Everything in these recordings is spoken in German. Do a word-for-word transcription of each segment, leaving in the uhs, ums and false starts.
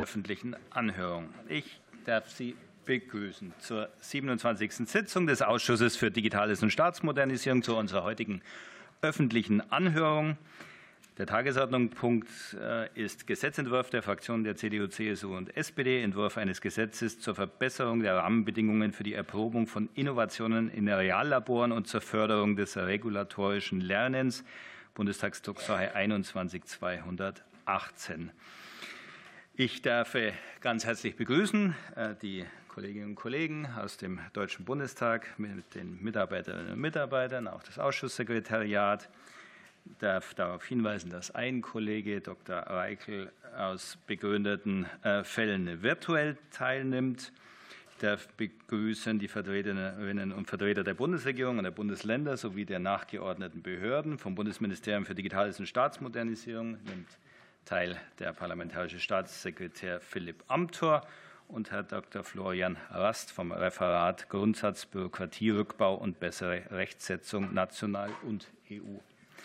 öffentlichen Anhörung. Ich darf Sie begrüßen zur siebenundzwanzigsten Sitzung des Ausschusses für Digitales und Staatsmodernisierung zu unserer heutigen öffentlichen Anhörung. Der Tagesordnungspunkt ist Gesetzentwurf der Fraktionen der C D U, C S U und S P D, Entwurf eines Gesetzes zur Verbesserung der Rahmenbedingungen für die Erprobung von Innovationen in Reallaboren und zur Förderung des regulatorischen Lernens, Bundestagsdrucksache einundzwanzig zweihundertachtzehn. Ich darf ganz herzlich begrüßen die Kolleginnen und Kollegen aus dem Deutschen Bundestag mit den Mitarbeiterinnen und Mitarbeitern, auch das Ausschusssekretariat. Ich darf darauf hinweisen, dass ein Kollege, Doktor Reichel, aus begründeten Fällen virtuell teilnimmt. Ich darf begrüßen die Vertreterinnen und Vertreter der Bundesregierung und der Bundesländer sowie der nachgeordneten Behörden. Vom Bundesministerium für Digitales und Staatsmodernisierung nimmt teil der parlamentarische Staatssekretär Philipp Amthor und Herr Doktor Florian Rast vom Referat Grundsatz Bürokratierückbau und bessere Rechtsetzung national und E U.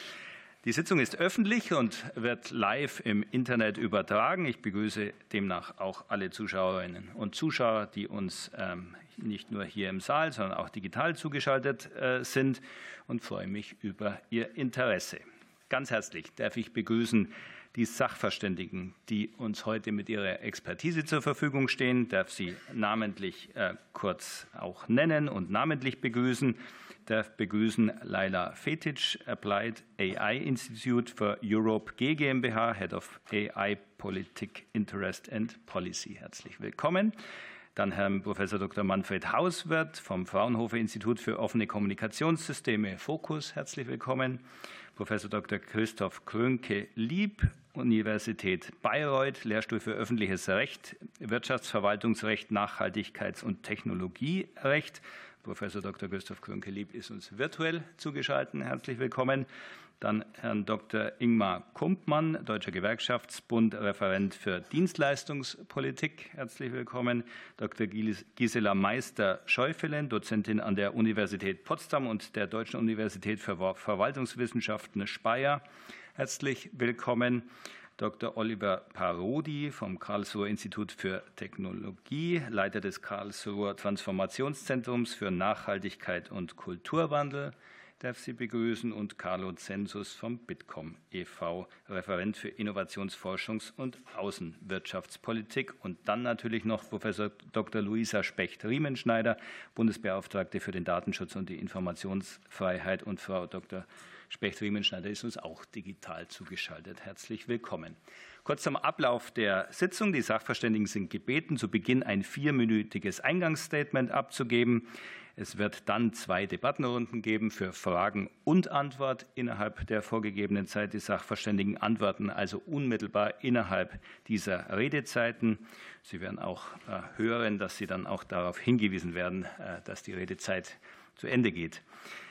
Die Sitzung ist öffentlich und wird live im Internet übertragen. Ich begrüße demnach auch alle Zuschauerinnen und Zuschauer, die uns nicht nur hier im Saal, sondern auch digital zugeschaltet sind, und freue mich über Ihr Interesse. Ganz herzlich darf ich begrüßen die Sachverständigen, die uns heute mit ihrer Expertise zur Verfügung stehen. Ich darf sie namentlich kurz auch nennen und namentlich begrüßen. Ich darf begrüßen Laila Fetic, Applied A I Institute for Europe G GmbH, Head of A I Politik, Interest and Policy. Herzlich willkommen. Dann Herrn Professor Doktor Manfred Hauswirth vom Fraunhofer Institut für offene Kommunikationssysteme Focus. Herzlich willkommen. Professor Doktor Christoph Krönke-Lieb, Universität Bayreuth, Lehrstuhl für öffentliches Recht, Wirtschaftsverwaltungsrecht, Nachhaltigkeits- und Technologierecht. Professor Doktor Christoph Krönke-Lieb ist uns virtuell zugeschaltet. Herzlich willkommen. Dann Herrn Doktor Ingmar Kumpmann, Deutscher Gewerkschaftsbund, Referent für Dienstleistungspolitik. Herzlich willkommen. Doktor Gisela Meister-Scheufelen, Dozentin an der Universität Potsdam und der Deutschen Universität für Verwaltungswissenschaften Speyer. Herzlich willkommen. Doktor Oliver Parodi vom Karlsruher Institut für Technologie, Leiter des Karlsruher Transformationszentrums für Nachhaltigkeit und Kulturwandel, darf Sie begrüßen, und Carlo Zensus vom Bitkom e V, Referent für Innovationsforschungs- und Außenwirtschaftspolitik. Und dann natürlich noch Professor Doktor Luisa Specht-Riemenschneider, Bundesbeauftragte für den Datenschutz und die Informationsfreiheit, und Frau Doktor Specht-Riemenschneider ist uns auch digital zugeschaltet. Herzlich willkommen. Kurz zum Ablauf der Sitzung. Die Sachverständigen sind gebeten, zu Beginn ein vierminütiges Eingangsstatement abzugeben. Es wird dann zwei Debattenrunden geben für Fragen und Antwort innerhalb der vorgegebenen Zeit. Die Sachverständigen antworten also unmittelbar innerhalb dieser Redezeiten. Sie werden auch hören, dass Sie dann auch darauf hingewiesen werden, dass die Redezeit zu Ende geht.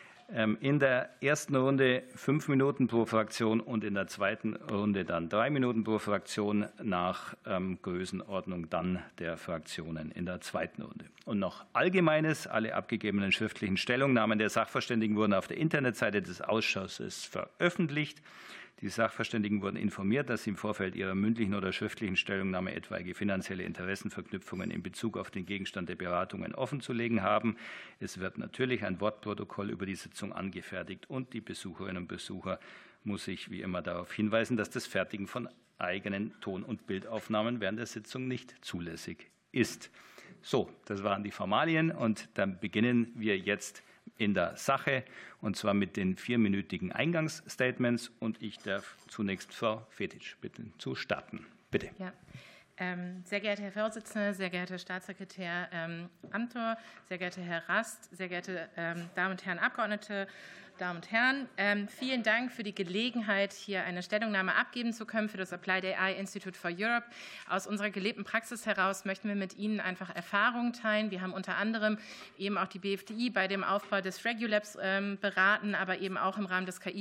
In der ersten Runde fünf Minuten pro Fraktion und in der zweiten Runde dann drei Minuten pro Fraktion nach Größenordnung dann der Fraktionen in der zweiten Runde. Und noch Allgemeines. Alle abgegebenen schriftlichen Stellungnahmen der Sachverständigen wurden auf der Internetseite des Ausschusses veröffentlicht. Die Sachverständigen wurden informiert, dass sie im Vorfeld ihrer mündlichen oder schriftlichen Stellungnahme etwaige finanzielle Interessenverknüpfungen in Bezug auf den Gegenstand der Beratungen offenzulegen haben. Es wird natürlich ein Wortprotokoll über die Sitzung angefertigt, und die Besucherinnen und Besucher muss ich wie immer darauf hinweisen, dass das Fertigen von eigenen Ton- und Bildaufnahmen während der Sitzung nicht zulässig ist. So, das waren die Formalien, und dann beginnen wir jetzt in der Sache, und zwar mit den vierminütigen Eingangsstatements. Und ich darf zunächst Frau Fetic bitten zu starten. Bitte. Ja. Sehr geehrter Herr Vorsitzender, sehr geehrter Staatssekretär Amthor, sehr geehrter Herr Rast, sehr geehrte Damen und Herren Abgeordnete, Damen und Herren, vielen Dank für die Gelegenheit, hier eine Stellungnahme abgeben zu können für das Applied A I Institute for Europe. Aus unserer gelebten Praxis heraus möchten wir mit Ihnen einfach Erfahrungen teilen. Wir haben unter anderem eben auch die B F D I bei dem Aufbau des Regulabs beraten, aber eben auch im Rahmen des K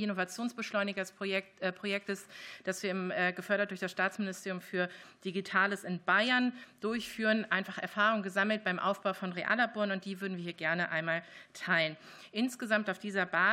I-Innovationsbeschleunigers-Projektes, das wir gefördert durch das Staatsministerium für Digitales in Bayern durchführen, einfach Erfahrungen gesammelt beim Aufbau von Reallaboren, und die würden wir hier gerne einmal teilen. Insgesamt auf dieser Basis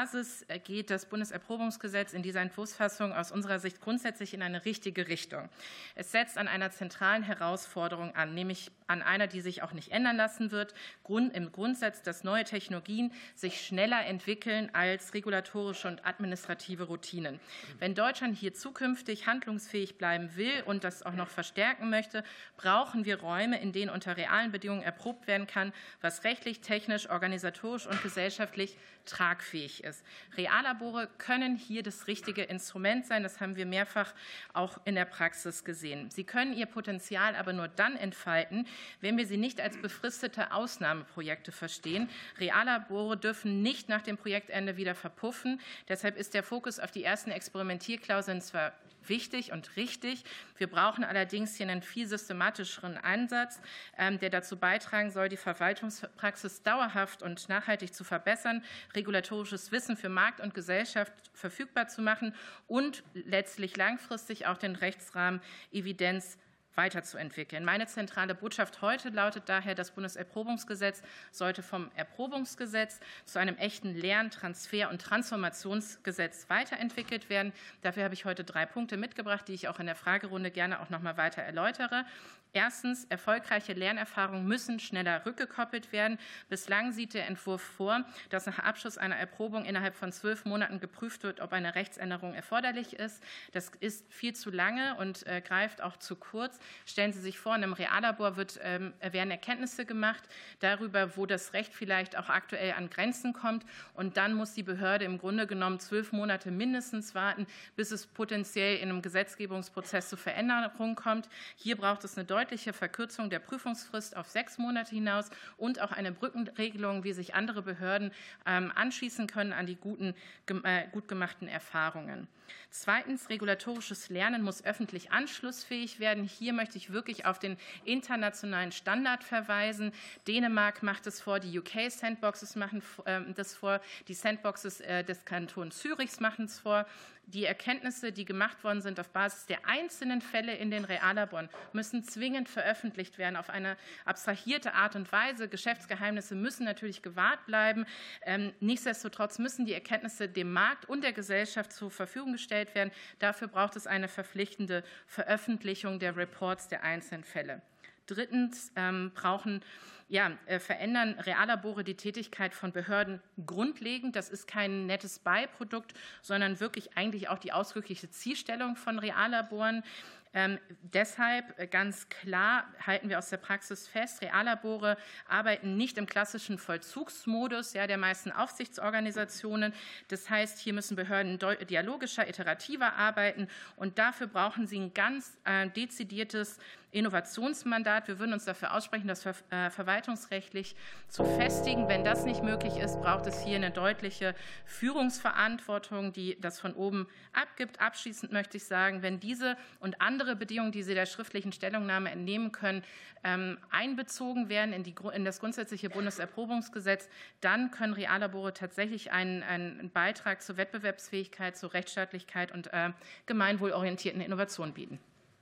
Basis geht das Bundeserprobungsgesetz in dieser Entwurfsfassung aus unserer Sicht grundsätzlich in eine richtige Richtung. Es setzt an einer zentralen Herausforderung an, nämlich an einer, die sich auch nicht ändern lassen wird, im Grundsatz, dass neue Technologien sich schneller entwickeln als regulatorische und administrative Routinen. Wenn Deutschland hier zukünftig handlungsfähig bleiben will und das auch noch verstärken möchte, brauchen wir Räume, in denen unter realen Bedingungen erprobt werden kann, was rechtlich, technisch, organisatorisch und gesellschaftlich tragfähig ist. Reallabore können hier das richtige Instrument sein. Das haben wir mehrfach auch in der Praxis gesehen. Sie können ihr Potenzial aber nur dann entfalten, wenn wir sie nicht als befristete Ausnahmeprojekte verstehen. Reallabore dürfen nicht nach dem Projektende wieder verpuffen. Deshalb ist der Fokus auf die ersten Experimentierklauseln zwar wichtig und richtig. Wir brauchen allerdings hier einen viel systematischeren Ansatz, der dazu beitragen soll, die Verwaltungspraxis dauerhaft und nachhaltig zu verbessern, regulatorisches Wissen für Markt und Gesellschaft verfügbar zu machen und letztlich langfristig auch den Rechtsrahmen Evidenz weiterzuentwickeln. Meine zentrale Botschaft heute lautet daher, das Bundeserprobungsgesetz sollte vom Erprobungsgesetz zu einem echten Lern-, Transfer- und Transformationsgesetz weiterentwickelt werden. Dafür habe ich heute drei Punkte mitgebracht, die ich auch in der Fragerunde gerne auch noch mal weiter erläutere. Erstens, erfolgreiche Lernerfahrungen müssen schneller rückgekoppelt werden. Bislang sieht der Entwurf vor, dass nach Abschluss einer Erprobung innerhalb von zwölf Monaten geprüft wird, ob eine Rechtsänderung erforderlich ist. Das ist viel zu lange und äh, greift auch zu kurz. Stellen Sie sich vor, in einem Reallabor wird, ähm, werden Erkenntnisse gemacht darüber, wo das Recht vielleicht auch aktuell an Grenzen kommt. Und dann muss die Behörde im Grunde genommen zwölf Monate mindestens warten, bis es potenziell in einem Gesetzgebungsprozess zu Veränderungen kommt. Hier braucht es eine deutliche Verkürzung der Prüfungsfrist auf sechs Monate hinaus und auch eine Brückenregelung, wie sich andere Behörden ähm, anschließen können an die guten, äh, gut gemachten Erfahrungen. Zweitens, regulatorisches Lernen muss öffentlich anschlussfähig werden. Hier möchte ich wirklich auf den internationalen Standard verweisen. Dänemark macht es vor, die U K-Sandboxes machen äh, das vor, die Sandboxes äh, des Kantons Zürichs machen es vor. Die Erkenntnisse, die gemacht worden sind auf Basis der einzelnen Fälle in den Reallaboren, müssen zwingend veröffentlicht werden auf eine abstrahierte Art und Weise. Geschäftsgeheimnisse müssen natürlich gewahrt bleiben. Ähm, nichtsdestotrotz müssen die Erkenntnisse dem Markt und der Gesellschaft zur Verfügung gestellt werden. Dafür braucht es eine verpflichtende Veröffentlichung der Reports der einzelnen Fälle. Drittens ähm, brauchen Ja, äh, verändern Reallabore die Tätigkeit von Behörden grundlegend. Das ist kein nettes Beiprodukt, sondern wirklich eigentlich auch die ausdrückliche Zielstellung von Reallaboren. Ähm, deshalb ganz klar halten wir aus der Praxis fest, Reallabore arbeiten nicht im klassischen Vollzugsmodus ja, der meisten Aufsichtsorganisationen. Das heißt, hier müssen Behörden dialogischer, iterativer arbeiten und dafür brauchen sie ein ganz äh, dezidiertes Innovationsmandat. Wir würden uns dafür aussprechen, das ver äh, verwaltungsrechtlich zu festigen. Wenn das nicht möglich ist, braucht es hier eine deutliche Führungsverantwortung, die das von oben abgibt. Abschließend möchte ich sagen, wenn diese und andere Bedingungen, die Sie der schriftlichen Stellungnahme entnehmen können, ähm, einbezogen werden in, die, in das grundsätzliche Bundeserprobungsgesetz, dann können Reallabore tatsächlich einen, einen Beitrag zur Wettbewerbsfähigkeit, zur Rechtsstaatlichkeit und äh, gemeinwohlorientierten Innovation bieten.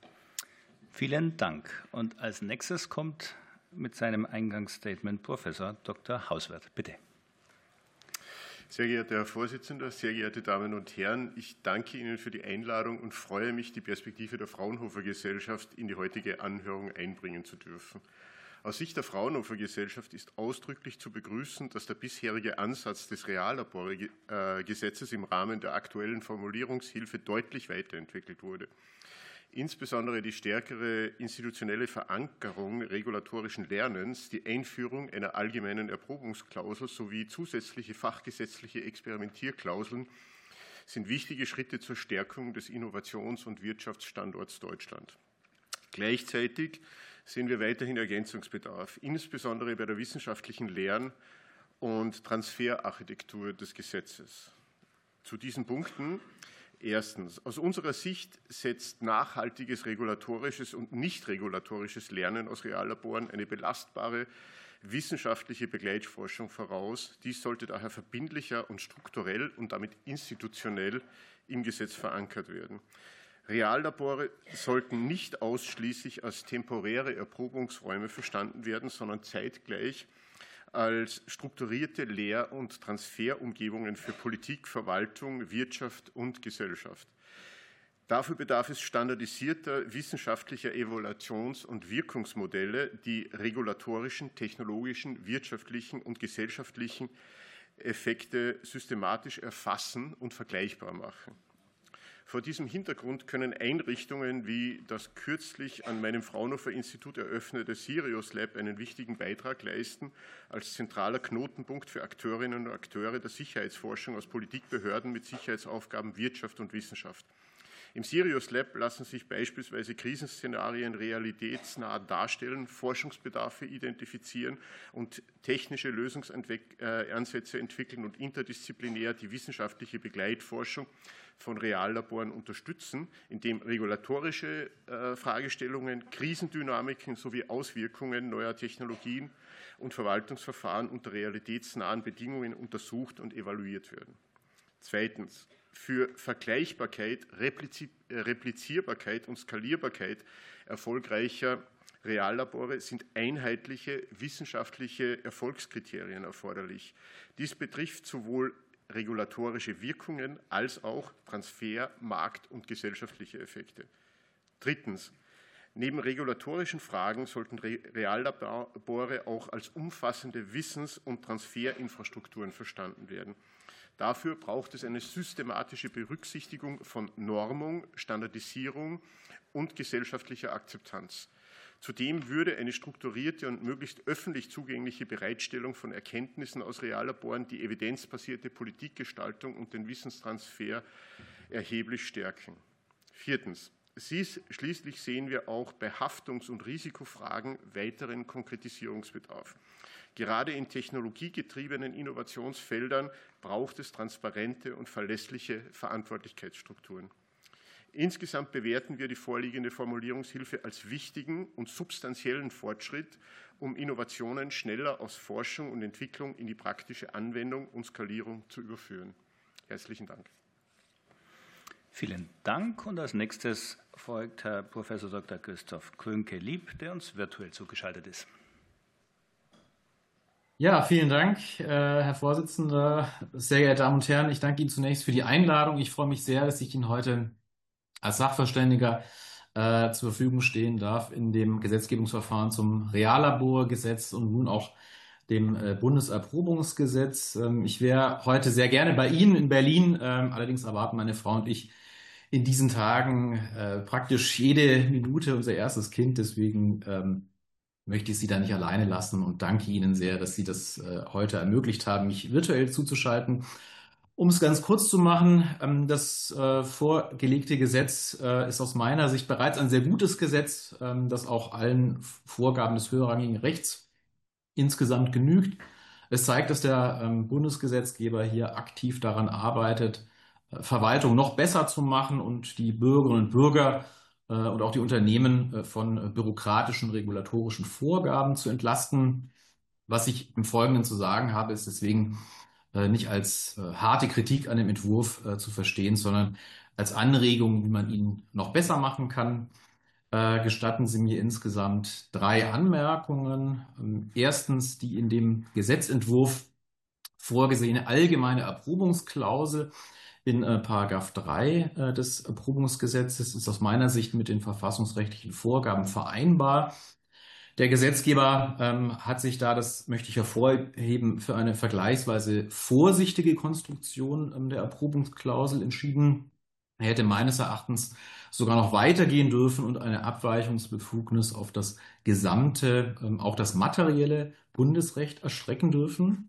Vielen Dank. Und als nächstes kommt mit seinem Eingangsstatement Professor Doktor Hauswirth. Bitte. Sehr geehrter Herr Vorsitzender, sehr geehrte Damen und Herren, ich danke Ihnen für die Einladung und freue mich, die Perspektive der Fraunhofer Gesellschaft in die heutige Anhörung einbringen zu dürfen. Aus Sicht der Fraunhofer Gesellschaft ist ausdrücklich zu begrüßen, dass der bisherige Ansatz des Reallaborgesetzes im Rahmen der aktuellen Formulierungshilfe deutlich weiterentwickelt wurde. Insbesondere die stärkere institutionelle Verankerung regulatorischen Lernens, die Einführung einer allgemeinen Erprobungsklausel sowie zusätzliche fachgesetzliche Experimentierklauseln sind wichtige Schritte zur Stärkung des Innovations- und Wirtschaftsstandorts Deutschland. Gleichzeitig sehen wir weiterhin Ergänzungsbedarf, insbesondere bei der wissenschaftlichen Lern- und Transferarchitektur des Gesetzes. Zu diesen Punkten: Erstens. Aus unserer Sicht setzt nachhaltiges regulatorisches und nicht regulatorisches Lernen aus Reallaboren eine belastbare wissenschaftliche Begleitforschung voraus. Dies sollte daher verbindlicher und strukturell und damit institutionell im Gesetz verankert werden. Reallabore sollten nicht ausschließlich als temporäre Erprobungsräume verstanden werden, sondern zeitgleich als strukturierte Lehr- und Transferumgebungen für Politik, Verwaltung, Wirtschaft und Gesellschaft. Dafür bedarf es standardisierter wissenschaftlicher Evaluations- und Wirkungsmodelle, die regulatorischen, technologischen, wirtschaftlichen und gesellschaftlichen Effekte systematisch erfassen und vergleichbar machen. Vor diesem Hintergrund können Einrichtungen wie das kürzlich an meinem Fraunhofer-Institut eröffnete Sirius Lab einen wichtigen Beitrag leisten, als zentraler Knotenpunkt für Akteurinnen und Akteure der Sicherheitsforschung aus Politik, Behörden mit Sicherheitsaufgaben, Wirtschaft und Wissenschaft. Im Sirius Lab lassen sich beispielsweise Krisenszenarien realitätsnah darstellen, Forschungsbedarfe identifizieren und technische Lösungsansätze entwickeln und interdisziplinär die wissenschaftliche Begleitforschung von Reallaboren unterstützen, indem regulatorische äh, Fragestellungen, Krisendynamiken sowie Auswirkungen neuer Technologien und Verwaltungsverfahren unter realitätsnahen Bedingungen untersucht und evaluiert werden. Zweitens. Für Vergleichbarkeit, Replizi- Replizierbarkeit und Skalierbarkeit erfolgreicher Reallabore sind einheitliche wissenschaftliche Erfolgskriterien erforderlich. Dies betrifft sowohl regulatorische Wirkungen als auch Transfer-, Markt- und gesellschaftliche Effekte. Drittens. Neben regulatorischen Fragen sollten Reallabore auch als umfassende Wissens- und Transferinfrastrukturen verstanden werden. Dafür braucht es eine systematische Berücksichtigung von Normung, Standardisierung und gesellschaftlicher Akzeptanz. Zudem würde eine strukturierte und möglichst öffentlich zugängliche Bereitstellung von Erkenntnissen aus Reallaboren die evidenzbasierte Politikgestaltung und den Wissenstransfer erheblich stärken. Viertens. Schließlich sehen wir auch bei Haftungs- und Risikofragen weiteren Konkretisierungsbedarf. Gerade in technologiegetriebenen Innovationsfeldern braucht es transparente und verlässliche Verantwortlichkeitsstrukturen. Insgesamt bewerten wir die vorliegende Formulierungshilfe als wichtigen und substanziellen Fortschritt, um Innovationen schneller aus Forschung und Entwicklung in die praktische Anwendung und Skalierung zu überführen. Herzlichen Dank. Vielen Dank. Und als nächstes folgt Herr Professor Doktor Christoph Krönke-Lieb, der uns virtuell zugeschaltet ist. Ja, vielen Dank, Herr Vorsitzender. Sehr geehrte Damen und Herren, ich danke Ihnen zunächst für die Einladung. Ich freue mich sehr, dass ich Ihnen heute als Sachverständiger äh, zur Verfügung stehen darf in dem Gesetzgebungsverfahren zum Reallaborgesetz und nun auch dem äh, Bundeserprobungsgesetz. Ähm, ich wäre heute sehr gerne bei Ihnen in Berlin. Ähm, allerdings erwarten meine Frau und ich in diesen Tagen äh, praktisch jede Minute unser erstes Kind. Deswegen ähm, möchte ich Sie da nicht alleine lassen und danke Ihnen sehr, dass Sie das äh, heute ermöglicht haben, mich virtuell zuzuschalten. Um es ganz kurz zu machen, ähm, das äh, vorgelegte Gesetz äh, ist aus meiner Sicht bereits ein sehr gutes Gesetz, ähm, das auch allen Vorgaben des höherrangigen Rechts insgesamt genügt. Es zeigt, dass der ähm, Bundesgesetzgeber hier aktiv daran arbeitet, äh, Verwaltung noch besser zu machen und die Bürgerinnen und Bürger und auch die Unternehmen von bürokratischen, regulatorischen Vorgaben zu entlasten. Was ich im Folgenden zu sagen habe, ist deswegen nicht als harte Kritik an dem Entwurf zu verstehen, sondern als Anregung, wie man ihn noch besser machen kann. Gestatten Sie mir insgesamt drei Anmerkungen. Erstens die in dem Gesetzentwurf vorgesehene allgemeine Erprobungsklausel in äh, Paragraph drei äh, des Erprobungsgesetzes ist aus meiner Sicht mit den verfassungsrechtlichen Vorgaben vereinbar. Der Gesetzgeber ähm, hat sich da, das möchte ich hervorheben, für eine vergleichsweise vorsichtige Konstruktion ähm, der Erprobungsklausel entschieden. Er hätte meines Erachtens sogar noch weitergehen dürfen und eine Abweichungsbefugnis auf das gesamte, ähm, auch das materielle Bundesrecht erstrecken dürfen.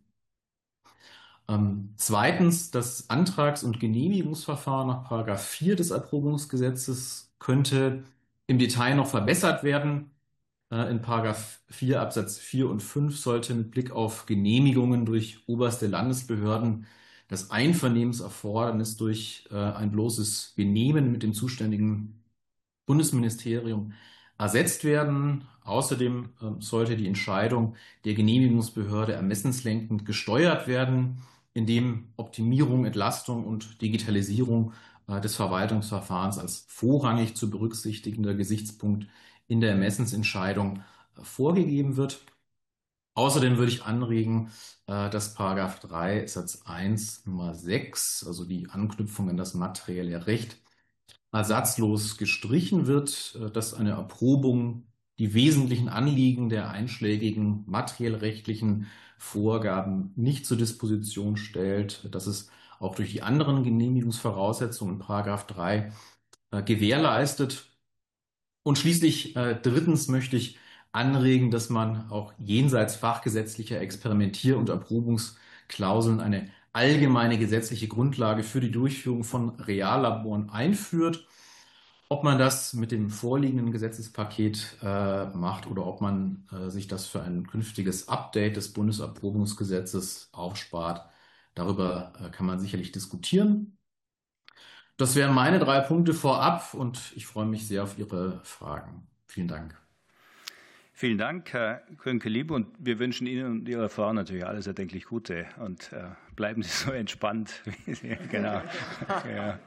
Ähm, zweitens, das Antrags- und Genehmigungsverfahren nach Paragraph vier des Erprobungsgesetzes könnte im Detail noch verbessert werden. Äh, in Paragraph vier Absatz vier und fünf sollte mit Blick auf Genehmigungen durch oberste Landesbehörden das Einvernehmenserfordernis durch äh, ein bloßes Benehmen mit dem zuständigen Bundesministerium ersetzt werden. Außerdem äh, sollte die Entscheidung der Genehmigungsbehörde ermessenslenkend gesteuert werden, indem Optimierung, Entlastung und Digitalisierung äh, des Verwaltungsverfahrens als vorrangig zu berücksichtigender Gesichtspunkt in der Ermessensentscheidung äh, vorgegeben wird. Außerdem würde ich anregen, dass Paragraph drei Satz eins Nummer sechs, also die Anknüpfung an das materielle Recht, ersatzlos gestrichen wird, dass eine Erprobung die wesentlichen Anliegen der einschlägigen materiellrechtlichen Vorgaben nicht zur Disposition stellt, dass es auch durch die anderen Genehmigungsvoraussetzungen in Paragraph drei gewährleistet. Und schließlich drittens möchte ich anregen, dass man auch jenseits fachgesetzlicher Experimentier- und Erprobungsklauseln eine allgemeine gesetzliche Grundlage für die Durchführung von Reallaboren einführt. Ob man das mit dem vorliegenden Gesetzespaket äh, macht oder ob man äh, sich das für ein künftiges Update des Bundeserprobungsgesetzes aufspart, darüber äh, kann man sicherlich diskutieren. Das wären meine drei Punkte vorab und ich freue mich sehr auf Ihre Fragen. Vielen Dank. Vielen Dank, Herr Könke-Lieb, und wir wünschen Ihnen und Ihrer Frau natürlich alles erdenklich Gute und äh, bleiben Sie so entspannt. Genau. Ja.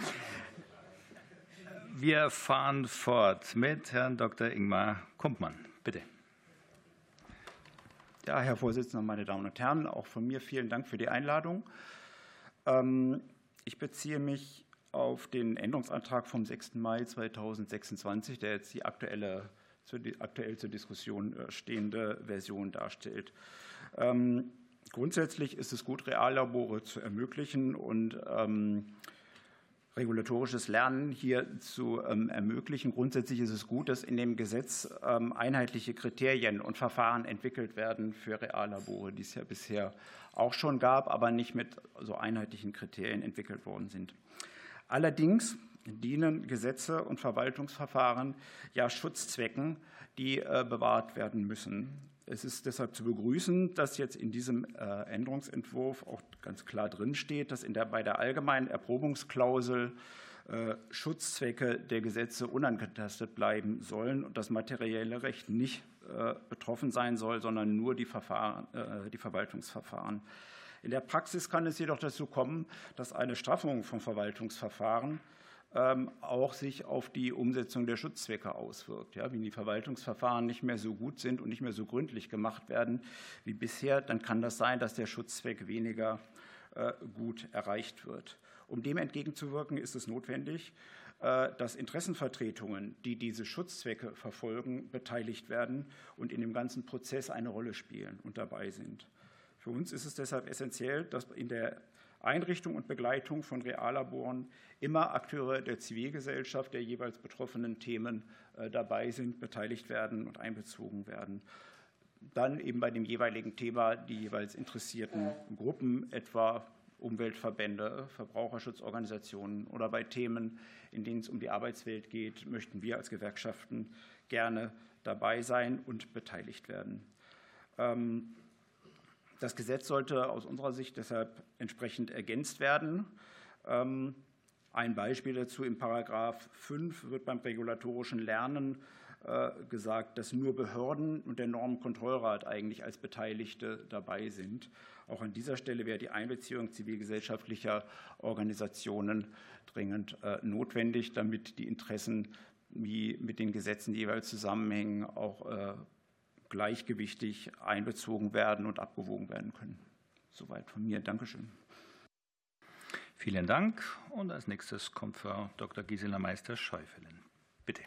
Wir fahren fort mit Herrn Doktor Ingmar Kumpmann. Bitte. Ja, Herr Vorsitzender, meine Damen und Herren, auch von mir vielen Dank für die Einladung. Ich beziehe mich auf den Änderungsantrag vom sechsten Mai zweitausendsechsundzwanzig, der jetzt die aktuelle, aktuell zur Diskussion stehende Version darstellt. Grundsätzlich ist es gut, Reallabore zu ermöglichen und regulatorisches Lernen hier zu ähm, ermöglichen. Grundsätzlich ist es gut, dass in dem Gesetz ähm, einheitliche Kriterien und Verfahren entwickelt werden für Reallabore, die es ja bisher auch schon gab, aber nicht mit so einheitlichen Kriterien entwickelt worden sind. Allerdings dienen Gesetze und Verwaltungsverfahren ja Schutzzwecken, die äh, bewahrt werden müssen. Es ist deshalb zu begrüßen, dass jetzt in diesem äh, Änderungsentwurf auch ganz klar drinsteht, dass in der, bei der allgemeinen Erprobungsklausel äh, Schutzzwecke der Gesetze unangetastet bleiben sollen und das materielle Recht nicht äh, betroffen sein soll, sondern nur die, Verfahren, äh, die Verwaltungsverfahren. In der Praxis kann es jedoch dazu kommen, dass eine Straffung von Verwaltungsverfahren auch sich auf die Umsetzung der Schutzzwecke auswirkt. Ja, wenn die Verwaltungsverfahren nicht mehr so gut sind und nicht mehr so gründlich gemacht werden wie bisher, dann kann das sein, dass der Schutzzweck weniger äh, gut erreicht wird. Um dem entgegenzuwirken, ist es notwendig, äh, dass Interessenvertretungen, die diese Schutzzwecke verfolgen, beteiligt werden und in dem ganzen Prozess eine Rolle spielen und dabei sind. Für uns ist es deshalb essentiell, dass in der Einrichtung und Begleitung von Reallaboren immer Akteure der Zivilgesellschaft der jeweils betroffenen Themen äh, dabei sind, beteiligt werden und einbezogen werden. Dann eben bei dem jeweiligen Thema die jeweils interessierten Gruppen, etwa Umweltverbände, Verbraucherschutzorganisationen oder bei Themen, in denen es um die Arbeitswelt geht, möchten wir als Gewerkschaften gerne dabei sein und beteiligt werden. Ähm, Das Gesetz sollte aus unserer Sicht deshalb entsprechend ergänzt werden. Ein Beispiel dazu: in Paragraph fünf wird beim regulatorischen Lernen gesagt, dass nur Behörden und der Normenkontrollrat eigentlich als Beteiligte dabei sind. Auch an dieser Stelle wäre die Einbeziehung zivilgesellschaftlicher Organisationen dringend notwendig, damit die Interessen, wie mit den Gesetzen jeweils zusammenhängen, auch gleichgewichtig einbezogen werden und abgewogen werden können. Soweit von mir. Dankeschön. Vielen Dank. Und als nächstes kommt Frau Doktor Gisela Meister-Schäufelen. Bitte.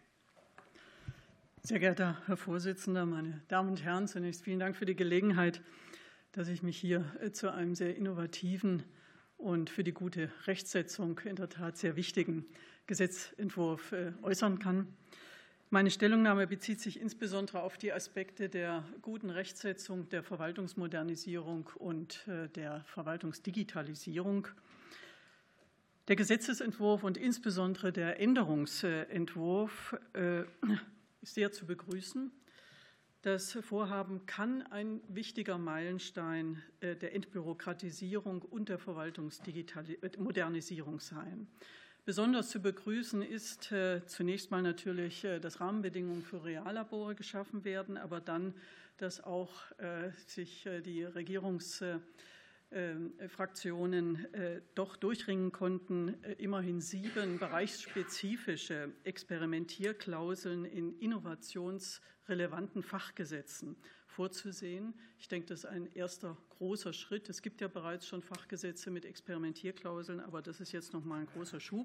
Sehr geehrter Herr Vorsitzender, meine Damen und Herren, zunächst vielen Dank für die Gelegenheit, dass ich mich hier zu einem sehr innovativen und für die gute Rechtsetzung in der Tat sehr wichtigen Gesetzentwurf äußern kann. Meine Stellungnahme bezieht sich insbesondere auf die Aspekte der guten Rechtsetzung, der Verwaltungsmodernisierung und der Verwaltungsdigitalisierung. Der Gesetzesentwurf und insbesondere der Änderungsentwurf ist sehr zu begrüßen. Das Vorhaben kann ein wichtiger Meilenstein der Entbürokratisierung und der Verwaltungsmodernisierung sein. Besonders zu begrüßen ist äh, zunächst mal natürlich, äh, dass Rahmenbedingungen für Reallabore geschaffen werden, aber dann, dass auch äh, sich äh, die Regierungs, Fraktionen doch durchringen konnten, immerhin sieben bereichsspezifische Experimentierklauseln in innovationsrelevanten Fachgesetzen vorzusehen. Ich denke, das ist ein erster großer Schritt. Es gibt ja bereits schon Fachgesetze mit Experimentierklauseln, aber das ist jetzt noch mal ein großer Schub.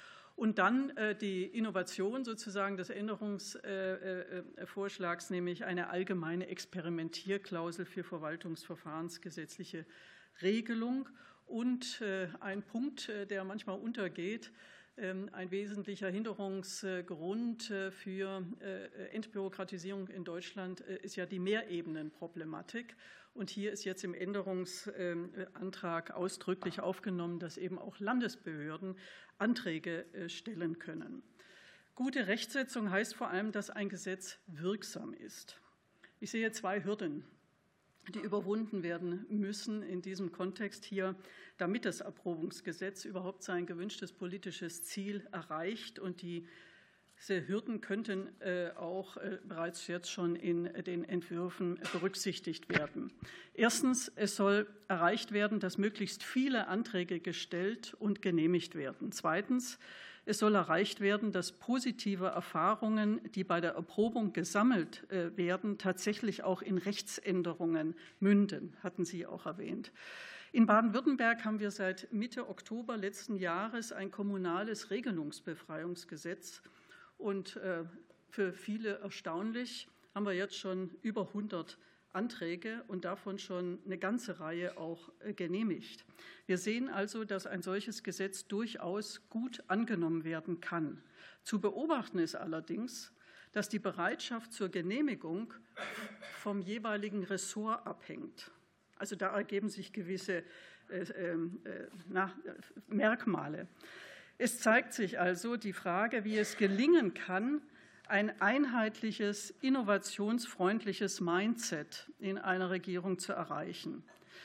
Und dann äh, die Innovation sozusagen des Änderungsvorschlags, äh, äh, nämlich eine allgemeine Experimentierklausel für verwaltungsverfahrensgesetzliche Regelung. Und äh, ein Punkt, äh, der manchmal untergeht, äh, ein wesentlicher Hinderungsgrund äh, für äh, Entbürokratisierung in Deutschland äh, ist ja die Mehrebenenproblematik. Und hier ist jetzt im Änderungsantrag ausdrücklich aufgenommen, dass eben auch Landesbehörden Anträge stellen können. Gute Rechtsetzung heißt vor allem, dass ein Gesetz wirksam ist. Ich sehe zwei Hürden, die überwunden werden müssen in diesem Kontext hier, damit das Erprobungsgesetz überhaupt sein gewünschtes politisches Ziel erreicht. Und die Diese Hürden könnten äh, auch äh, bereits jetzt schon in den Entwürfen berücksichtigt werden. Erstens, es soll erreicht werden, dass möglichst viele Anträge gestellt und genehmigt werden. Zweitens, es soll erreicht werden, dass positive Erfahrungen, die bei der Erprobung gesammelt äh, werden, tatsächlich auch in Rechtsänderungen münden, hatten Sie auch erwähnt. In Baden-Württemberg haben wir seit Mitte Oktober letzten Jahres ein kommunales Regelungsbefreiungsgesetz. Und für viele erstaunlich haben wir jetzt schon über hundert Anträge und davon schon eine ganze Reihe auch genehmigt. Wir sehen also, dass ein solches Gesetz durchaus gut angenommen werden kann. Zu beobachten ist allerdings, dass die Bereitschaft zur Genehmigung vom jeweiligen Ressort abhängt. Also da ergeben sich gewisse äh, äh, na, Merkmale. Es zeigt sich also die Frage, wie es gelingen kann, ein einheitliches, innovationsfreundliches Mindset in einer Regierung zu erreichen.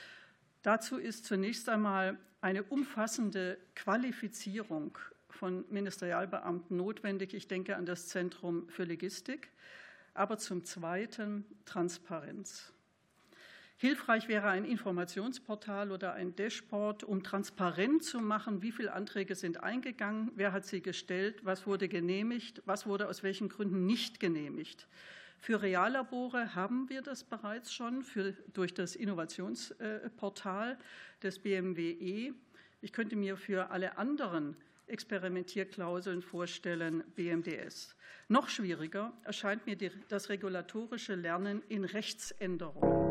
Dazu ist zunächst einmal eine umfassende Qualifizierung von Ministerialbeamten notwendig. Ich denke an das Zentrum für Logistik, aber zum Zweiten Transparenz. Hilfreich wäre ein Informationsportal oder ein Dashboard, um transparent zu machen, wie viele Anträge sind eingegangen, wer hat sie gestellt, was wurde genehmigt, was wurde aus welchen Gründen nicht genehmigt. Für Reallabore haben wir das bereits schon für, durch das Innovationsportal des B M W E. Ich könnte mir für alle anderen Experimentierklauseln vorstellen, B M D S. Noch schwieriger erscheint mir die, das regulatorische Lernen in Rechtsänderungen.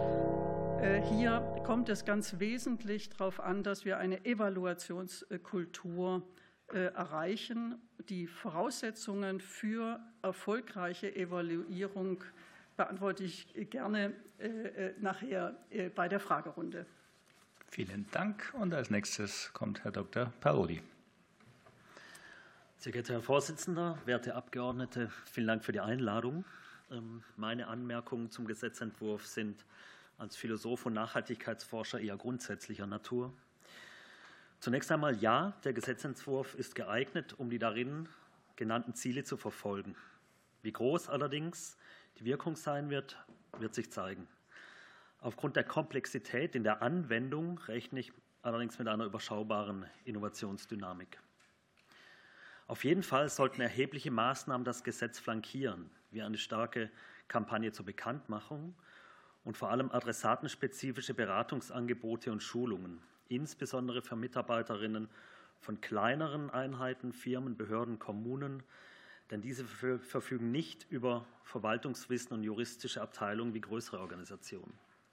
Hier kommt es ganz wesentlich darauf an, dass wir eine Evaluationskultur erreichen. Die Voraussetzungen für erfolgreiche Evaluierung beantworte ich gerne nachher bei der Fragerunde. Vielen Dank. Und als nächstes kommt Herr Doktor Parodi. Sehr geehrter Herr Vorsitzender, werte Abgeordnete, vielen Dank für die Einladung. Meine Anmerkungen zum Gesetzentwurf sind als Philosoph und Nachhaltigkeitsforscher eher grundsätzlicher Natur. Zunächst einmal ja, der Gesetzentwurf ist geeignet, um die darin genannten Ziele zu verfolgen. Wie groß allerdings die Wirkung sein wird, wird sich zeigen. Aufgrund der Komplexität in der Anwendung rechne ich allerdings mit einer überschaubaren Innovationsdynamik. Auf jeden Fall sollten erhebliche Maßnahmen das Gesetz flankieren, wie eine starke Kampagne zur Bekanntmachung und vor allem adressatenspezifische Beratungsangebote und Schulungen, insbesondere für Mitarbeiterinnen von kleineren Einheiten, Firmen, Behörden, Kommunen, denn diese verfügen nicht über Verwaltungswissen und juristische Abteilungen wie größere Organisationen.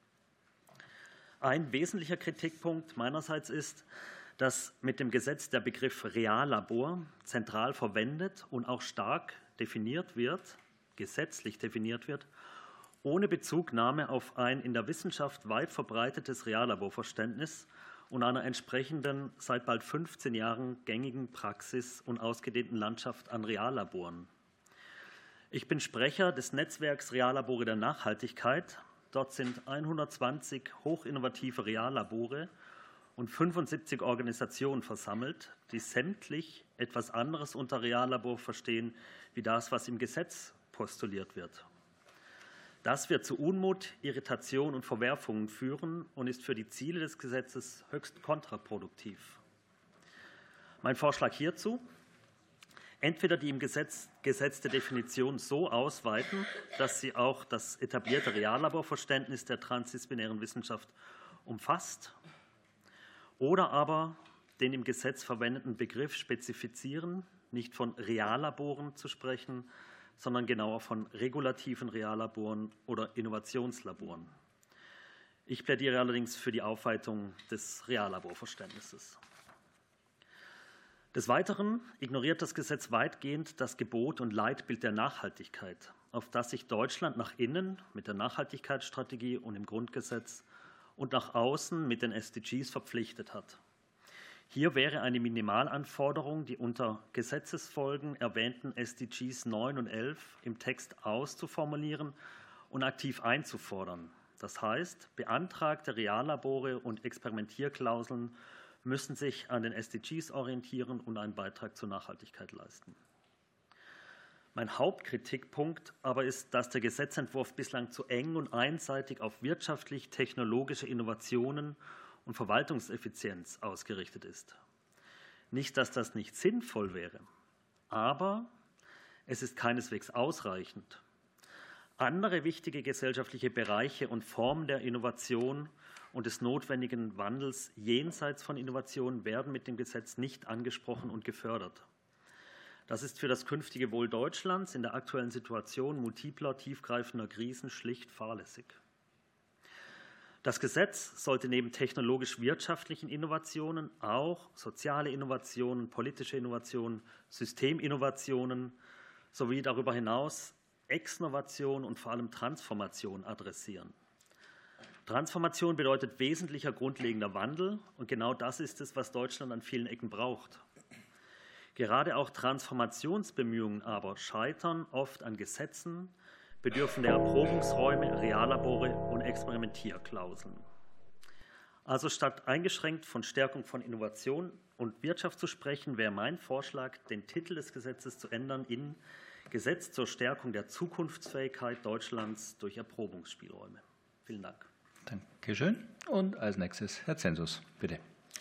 Ein wesentlicher Kritikpunkt meinerseits ist, dass mit dem Gesetz der Begriff Reallabor zentral verwendet und auch stark definiert wird, gesetzlich definiert wird, ohne Bezugnahme auf ein in der Wissenschaft weit verbreitetes Reallaborverständnis und einer entsprechenden, seit bald fünfzehn Jahren gängigen Praxis und ausgedehnten Landschaft an Reallaboren. Ich bin Sprecher des Netzwerks Reallabore der Nachhaltigkeit. Dort sind hundertzwanzig hochinnovative Reallabore und fünfundsiebzig Organisationen versammelt, die sämtlich etwas anderes unter Reallabor verstehen, wie das, was im Gesetz postuliert wird. Das wird zu Unmut, Irritation und Verwerfungen führen und ist für die Ziele des Gesetzes höchst kontraproduktiv. Mein Vorschlag hierzu: Entweder die im Gesetz gesetzte Definition so ausweiten, dass sie auch das etablierte Reallaborverständnis der transdisziplinären Wissenschaft umfasst, oder aber den im Gesetz verwendeten Begriff spezifizieren, nicht von Reallaboren zu sprechen, sondern genauer von regulativen Reallaboren oder Innovationslaboren. Ich plädiere allerdings für die Aufweitung des Reallaborverständnisses. Des Weiteren ignoriert das Gesetz weitgehend das Gebot und Leitbild der Nachhaltigkeit, auf das sich Deutschland nach innen mit der Nachhaltigkeitsstrategie und im Grundgesetz und nach außen mit den S D Gs verpflichtet hat. Hier wäre eine Minimalanforderung, die unter Gesetzesfolgen erwähnten S D Gs neun und elf im Text auszuformulieren und aktiv einzufordern. Das heißt, beantragte Reallabore und Experimentierklauseln müssen sich an den S D Gs orientieren und einen Beitrag zur Nachhaltigkeit leisten. Mein Hauptkritikpunkt aber ist, dass der Gesetzentwurf bislang zu eng und einseitig auf wirtschaftlich-technologische Innovationen und Verwaltungseffizienz ausgerichtet ist. Nicht, dass das nicht sinnvoll wäre, aber es ist keineswegs ausreichend. Andere wichtige gesellschaftliche Bereiche und Formen der Innovation und des notwendigen Wandels jenseits von Innovation werden mit dem Gesetz nicht angesprochen und gefördert. Das ist für das künftige Wohl Deutschlands in der aktuellen Situation multipler, tiefgreifender Krisen schlicht fahrlässig. Das Gesetz sollte neben technologisch-wirtschaftlichen Innovationen auch soziale Innovationen, politische Innovationen, Systeminnovationen sowie darüber hinaus Exnovation und vor allem Transformation adressieren. Transformation bedeutet wesentlicher grundlegender Wandel, und genau das ist es, was Deutschland an vielen Ecken braucht. Gerade auch Transformationsbemühungen aber scheitern oft an Gesetzen, bedürfen der Erprobungsräume, Reallabore und Experimentierklauseln. Also statt eingeschränkt von Stärkung von Innovation und Wirtschaft zu sprechen, wäre mein Vorschlag, den Titel des Gesetzes zu ändern in Gesetz zur Stärkung der Zukunftsfähigkeit Deutschlands durch Erprobungsspielräume. Vielen Dank. Danke schön. Und als nächstes Herr Zensus, bitte.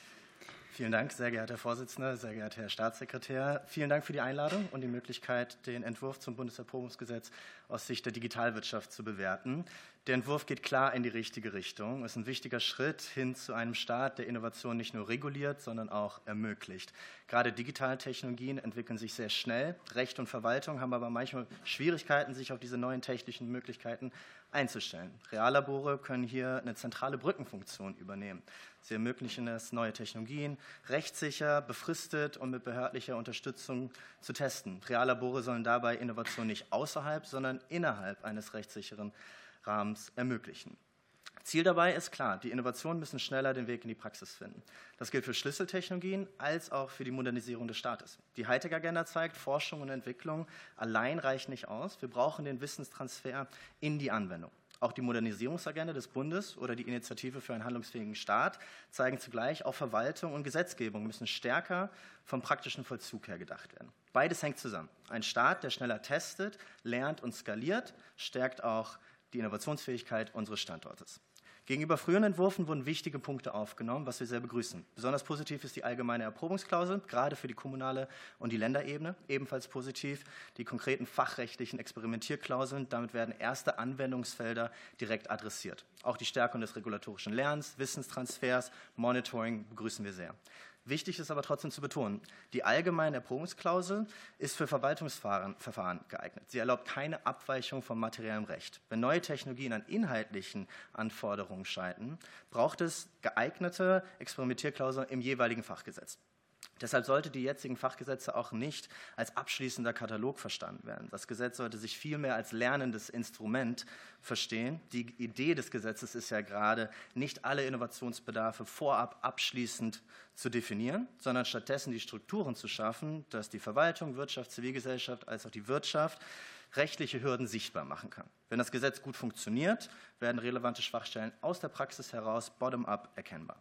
Vielen Dank, sehr geehrter Herr Vorsitzender, sehr geehrter Herr Staatssekretär. Vielen Dank für die Einladung und die Möglichkeit, den Entwurf zum Bundeserprobungsgesetz aus Sicht der Digitalwirtschaft zu bewerten. Der Entwurf geht klar in die richtige Richtung. Es ist ein wichtiger Schritt hin zu einem Staat, der Innovation nicht nur reguliert, sondern auch ermöglicht. Gerade digitale Technologien entwickeln sich sehr schnell. Recht und Verwaltung haben aber manchmal Schwierigkeiten, sich auf diese neuen technischen Möglichkeiten einzustellen. Reallabore können hier eine zentrale Brückenfunktion übernehmen. Sie ermöglichen es, neue Technologien rechtssicher, befristet und mit behördlicher Unterstützung zu testen. Reallabore sollen dabei Innovation nicht außerhalb, sondern innerhalb eines rechtssicheren Rahmens ermöglichen. Ziel dabei ist klar, die Innovationen müssen schneller den Weg in die Praxis finden. Das gilt für Schlüsseltechnologien als auch für die Modernisierung des Staates. Die Hightech-Agenda zeigt, Forschung und Entwicklung allein reichen nicht aus. Wir brauchen den Wissenstransfer in die Anwendung. Auch die Modernisierungsagenda des Bundes oder die Initiative für einen handlungsfähigen Staat zeigen zugleich, auch Verwaltung und Gesetzgebung müssen stärker vom praktischen Vollzug her gedacht werden. Beides hängt zusammen. Ein Staat, der schneller testet, lernt und skaliert, stärkt auch die Innovationsfähigkeit unseres Standortes. Gegenüber früheren Entwürfen wurden wichtige Punkte aufgenommen, was wir sehr begrüßen. Besonders positiv ist die allgemeine Erprobungsklausel, gerade für die kommunale und die Länderebene. Ebenfalls positiv die konkreten fachrechtlichen Experimentierklauseln. Damit werden erste Anwendungsfelder direkt adressiert. Auch die Stärkung des regulatorischen Lernens, Wissenstransfers, Monitoring begrüßen wir sehr. Wichtig ist aber trotzdem zu betonen, die allgemeine Erprobungsklausel ist für Verwaltungsverfahren geeignet. Sie erlaubt keine Abweichung vom materiellen Recht. Wenn neue Technologien an inhaltlichen Anforderungen scheitern, braucht es geeignete Experimentierklauseln im jeweiligen Fachgesetz. Deshalb sollte die jetzigen Fachgesetze auch nicht als abschließender Katalog verstanden werden. Das Gesetz sollte sich vielmehr als lernendes Instrument verstehen. Die Idee des Gesetzes ist ja gerade, nicht alle Innovationsbedarfe vorab abschließend zu definieren, sondern stattdessen die Strukturen zu schaffen, dass die Verwaltung, Wirtschaft, Zivilgesellschaft als auch die Wirtschaft rechtliche Hürden sichtbar machen kann. Wenn das Gesetz gut funktioniert, werden relevante Schwachstellen aus der Praxis heraus bottom-up erkennbar.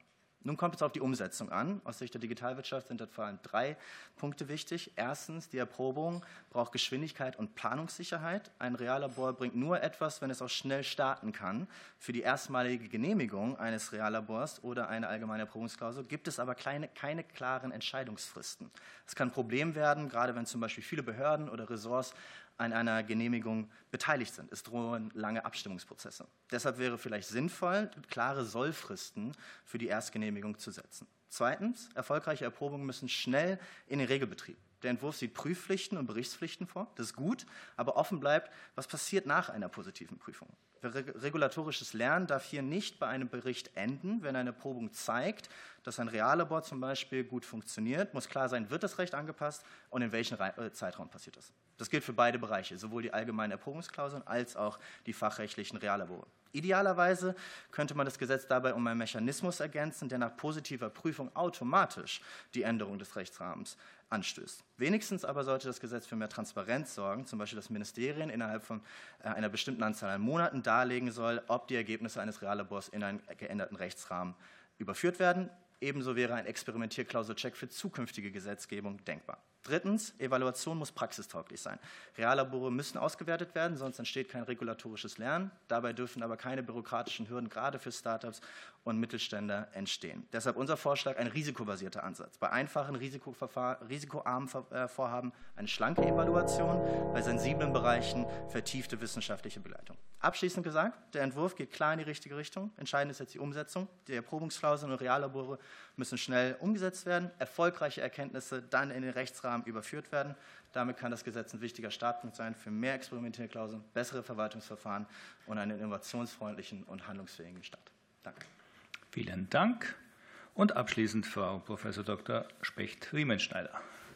Nun kommt es auf die Umsetzung an. Aus Sicht der Digitalwirtschaft sind dort vor allem drei Punkte wichtig. Erstens, die Erprobung braucht Geschwindigkeit und Planungssicherheit. Ein Reallabor bringt nur etwas, wenn es auch schnell starten kann. Für die erstmalige Genehmigung eines Reallabors oder eine allgemeine Erprobungsklausel gibt es aber kleine, keine klaren Entscheidungsfristen. Es kann ein Problem werden, gerade wenn zum Beispiel viele Behörden oder Ressorts an einer Genehmigung beteiligt sind. Es drohen lange Abstimmungsprozesse. Deshalb wäre vielleicht sinnvoll, klare Sollfristen für die Erstgenehmigung zu setzen. Zweitens, erfolgreiche Erprobungen müssen schnell in den Regelbetrieb. Der Entwurf sieht Prüfpflichten und Berichtspflichten vor. Das ist gut, aber offen bleibt, was passiert nach einer positiven Prüfung. Regulatorisches Lernen darf hier nicht bei einem Bericht enden. Wenn eine Erprobung zeigt, dass ein Reallabor zum Beispiel gut funktioniert, muss klar sein, wird das Recht angepasst und in welchem Zeitraum passiert das. Das gilt für beide Bereiche, sowohl die allgemeinen Erprobungsklauseln als auch die fachrechtlichen Reallabore. Idealerweise könnte man das Gesetz dabei um einen Mechanismus ergänzen, der nach positiver Prüfung automatisch die Änderung des Rechtsrahmens anstößt. Wenigstens aber sollte das Gesetz für mehr Transparenz sorgen, zum Beispiel dass Ministerien innerhalb von einer bestimmten Anzahl an Monaten darlegen soll, ob die Ergebnisse eines Reallabors in einen geänderten Rechtsrahmen überführt werden. Ebenso wäre ein Experimentierklauselcheck für zukünftige Gesetzgebung denkbar. Drittens, Evaluation muss praxistauglich sein. Reallabore müssen ausgewertet werden, sonst entsteht kein regulatorisches Lernen. Dabei dürfen aber keine bürokratischen Hürden gerade für Startups und Mittelständler entstehen. Deshalb unser Vorschlag, ein risikobasierter Ansatz. Bei einfachen, risikoarmen Vorhaben eine schlanke Evaluation, bei sensiblen Bereichen vertiefte wissenschaftliche Begleitung. Abschließend gesagt, der Entwurf geht klar in die richtige Richtung. Entscheidend ist jetzt die Umsetzung. Die Erprobungsklauseln und Reallabore müssen schnell umgesetzt werden, erfolgreiche Erkenntnisse dann in den Rechtsrahmen überführt werden. Damit kann das Gesetz ein wichtiger Startpunkt sein für mehr Experimentierklauseln, bessere Verwaltungsverfahren und einen innovationsfreundlichen und handlungsfähigen Staat. Danke. Vielen Dank. Und abschließend Frau Professor Doktor Specht-Riemenschneider.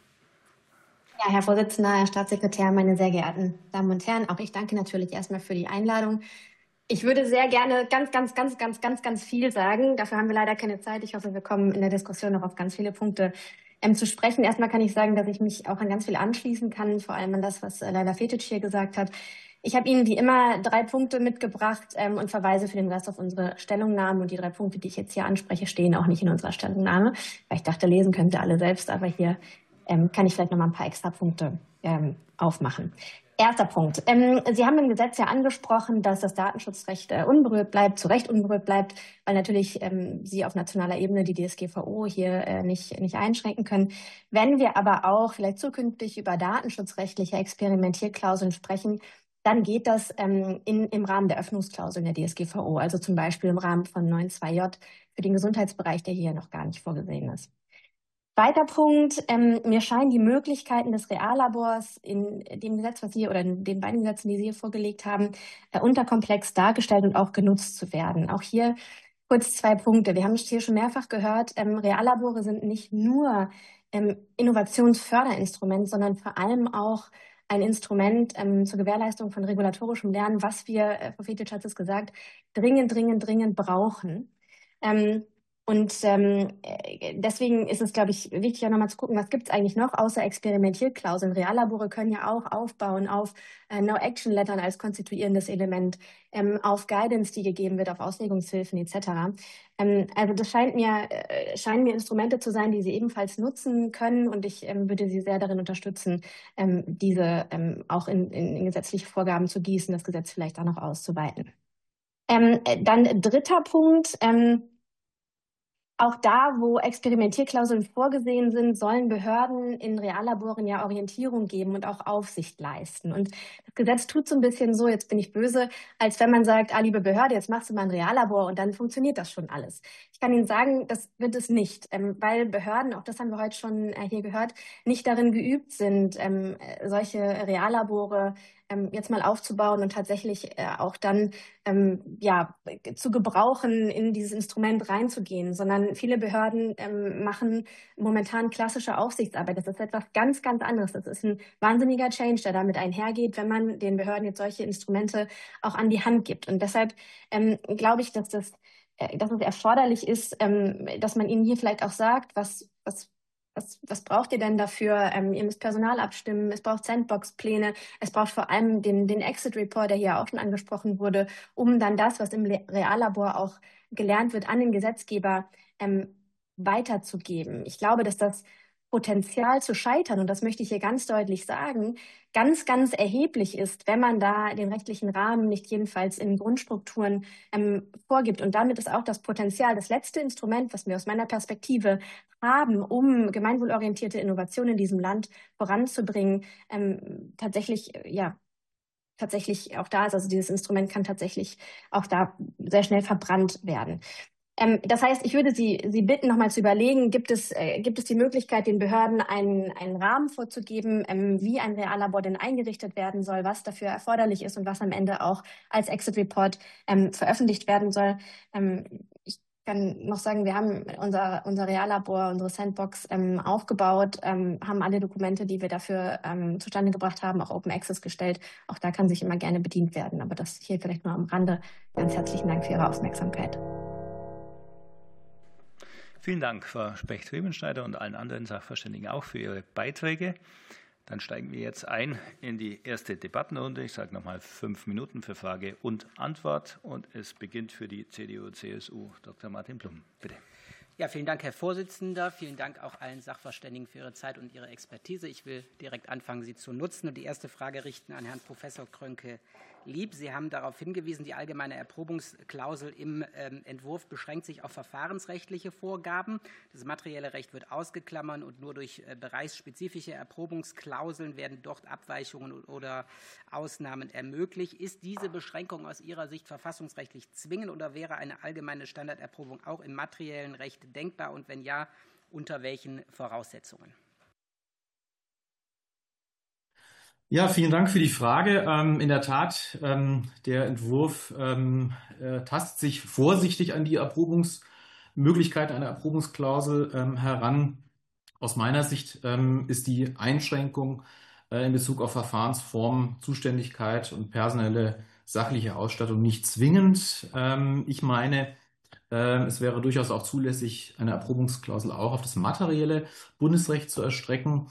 Ja, Herr Vorsitzender, Herr Staatssekretär, meine sehr geehrten Damen und Herren, auch ich danke natürlich erstmal für die Einladung. Ich würde sehr gerne ganz, ganz, ganz, ganz, ganz, ganz viel sagen. Dafür haben wir leider keine Zeit. Ich hoffe, wir kommen in der Diskussion noch auf ganz viele Punkte ähm, zu sprechen. Erstmal kann ich sagen, dass ich mich auch an ganz viel anschließen kann, vor allem an das, was äh, Leila Fetic hier gesagt hat. Ich habe Ihnen wie immer drei Punkte mitgebracht ähm, und verweise für den Rest auf unsere Stellungnahme. Und die drei Punkte, die ich jetzt hier anspreche, stehen auch nicht in unserer Stellungnahme, weil ich dachte, lesen könnt ihr alle selbst, aber hier ähm, kann ich vielleicht noch mal ein paar extra Punkte ähm, aufmachen. Erster Punkt. Ähm, Sie haben im Gesetz ja angesprochen, dass das Datenschutzrecht äh, unberührt bleibt, zu Recht unberührt bleibt, weil natürlich ähm, Sie auf nationaler Ebene die D S G V O hier äh, nicht, nicht einschränken können. Wenn wir aber auch vielleicht zukünftig über datenschutzrechtliche Experimentierklauseln sprechen, dann geht das ähm, in, im Rahmen der Öffnungsklauseln der D S G V O, also zum Beispiel im Rahmen von neun Punkt zwei j für den Gesundheitsbereich, der hier noch gar nicht vorgesehen ist. Zweiter Punkt, ähm, mir scheinen die Möglichkeiten des Reallabors in dem Gesetz, was Sie oder in den beiden Gesetzen, die Sie hier vorgelegt haben, äh, unterkomplex dargestellt und auch genutzt zu werden. Auch hier kurz zwei Punkte. Wir haben es hier schon mehrfach gehört, ähm, Reallabore sind nicht nur ähm, Innovationsförderinstrument, sondern vor allem auch ein Instrument ähm, zur Gewährleistung von regulatorischem Lernen, was wir, äh, Frau Fetic hat es gesagt, dringend, dringend, dringend brauchen. Ähm, Und ähm, deswegen ist es, glaube ich, wichtig, auch nochmal zu gucken, was gibt es eigentlich noch außer Experimentierklauseln. Reallabore können ja auch aufbauen auf äh, No-Action-Lettern als konstituierendes Element, ähm, auf Guidance, die gegeben wird, auf Auslegungshilfen et cetera. Ähm, also das scheint mir, äh, scheinen mir Instrumente zu sein, die Sie ebenfalls nutzen können. Und ich ähm, würde Sie sehr darin unterstützen, ähm, diese ähm, auch in, in, in gesetzliche Vorgaben zu gießen, das Gesetz vielleicht auch noch auszuweiten. Ähm, dann dritter Punkt. Ähm, Auch da, wo Experimentierklauseln vorgesehen sind, sollen Behörden in Reallaboren ja Orientierung geben und auch Aufsicht leisten. Und das Gesetz tut so ein bisschen so, jetzt bin ich böse, als wenn man sagt, ah, liebe Behörde, jetzt machst du mal ein Reallabor und dann funktioniert das schon alles. Ich kann Ihnen sagen, das wird es nicht, ähm, weil Behörden, auch das haben wir heute schon äh, hier gehört, nicht darin geübt sind, ähm, solche Reallabore ähm, jetzt mal aufzubauen und tatsächlich äh, auch dann ähm, ja, zu gebrauchen, in dieses Instrument reinzugehen, sondern viele Behörden ähm, machen momentan klassische Aufsichtsarbeit. Das ist etwas ganz, ganz anderes. Das ist ein wahnsinniger Change, der damit einhergeht, wenn man den Behörden jetzt solche Instrumente auch an die Hand gibt. Und deshalb ähm, glaube ich, dass das dass es erforderlich ist, ähm, dass man ihnen hier vielleicht auch sagt, was, was, was, was braucht ihr denn dafür? Ähm, ihr müsst Personal abstimmen, es braucht Sandbox-Pläne, es braucht vor allem den, den Exit-Report, der hier auch schon angesprochen wurde, um dann das, was im Reallabor auch gelernt wird, an den Gesetzgeber ähm, weiterzugeben. Ich glaube, dass das Potenzial zu scheitern, und das möchte ich hier ganz deutlich sagen, ganz, ganz erheblich ist, wenn man da den rechtlichen Rahmen nicht jedenfalls in Grundstrukturen ähm, vorgibt. Und damit ist auch das Potenzial, das letzte Instrument, was wir aus meiner Perspektive haben, um gemeinwohlorientierte Innovation in diesem Land voranzubringen, ähm, tatsächlich, ja, tatsächlich auch da ist. Also dieses Instrument kann tatsächlich auch da sehr schnell verbrannt werden. Ähm, das heißt, ich würde Sie, Sie bitten, nochmal zu überlegen, gibt es, äh, gibt es die Möglichkeit, den Behörden einen, einen Rahmen vorzugeben, ähm, wie ein Reallabor denn eingerichtet werden soll, was dafür erforderlich ist und was am Ende auch als Exit Report ähm, veröffentlicht werden soll. Ähm, ich kann noch sagen, wir haben unser, unser Reallabor, unsere Sandbox ähm, aufgebaut, ähm, haben alle Dokumente, die wir dafür ähm, zustande gebracht haben, auch Open Access gestellt. Auch da kann sich immer gerne bedient werden, aber das hier vielleicht nur am Rande. Ganz herzlichen Dank für Ihre Aufmerksamkeit. Vielen Dank, Frau Specht-Riemenschneider, und allen anderen Sachverständigen auch für Ihre Beiträge. Dann steigen wir jetzt ein in die erste Debattenrunde. Ich sage nochmal fünf Minuten für Frage und Antwort. Und es beginnt für die C D U C S U Doktor Martin Blum. Bitte. Ja, vielen Dank, Herr Vorsitzender. Vielen Dank auch allen Sachverständigen für Ihre Zeit und Ihre Expertise. Ich will direkt anfangen, sie zu nutzen und die erste Frage richten an Herrn Professor Krönke-Lieb. Sie haben darauf hingewiesen, die allgemeine Erprobungsklausel im ähm, Entwurf beschränkt sich auf verfahrensrechtliche Vorgaben. Das materielle Recht wird ausgeklammert und nur durch äh, bereichsspezifische Erprobungsklauseln werden dort Abweichungen oder Ausnahmen ermöglicht. Ist diese Beschränkung aus Ihrer Sicht verfassungsrechtlich zwingend oder wäre eine allgemeine Standarderprobung auch im materiellen Recht denkbar und wenn ja, unter welchen Voraussetzungen? Ja, vielen Dank für die Frage. Ähm, in der Tat, ähm, der Entwurf ähm, äh, tastet sich vorsichtig an die Erprobungsmöglichkeit einer Erprobungsklausel ähm, heran. Aus meiner Sicht ähm, ist die Einschränkung äh, in Bezug auf Verfahrensform, Zuständigkeit und personelle sachliche Ausstattung nicht zwingend. Ähm, ich meine, äh, es wäre durchaus auch zulässig, eine Erprobungsklausel auch auf das materielle Bundesrecht zu erstrecken.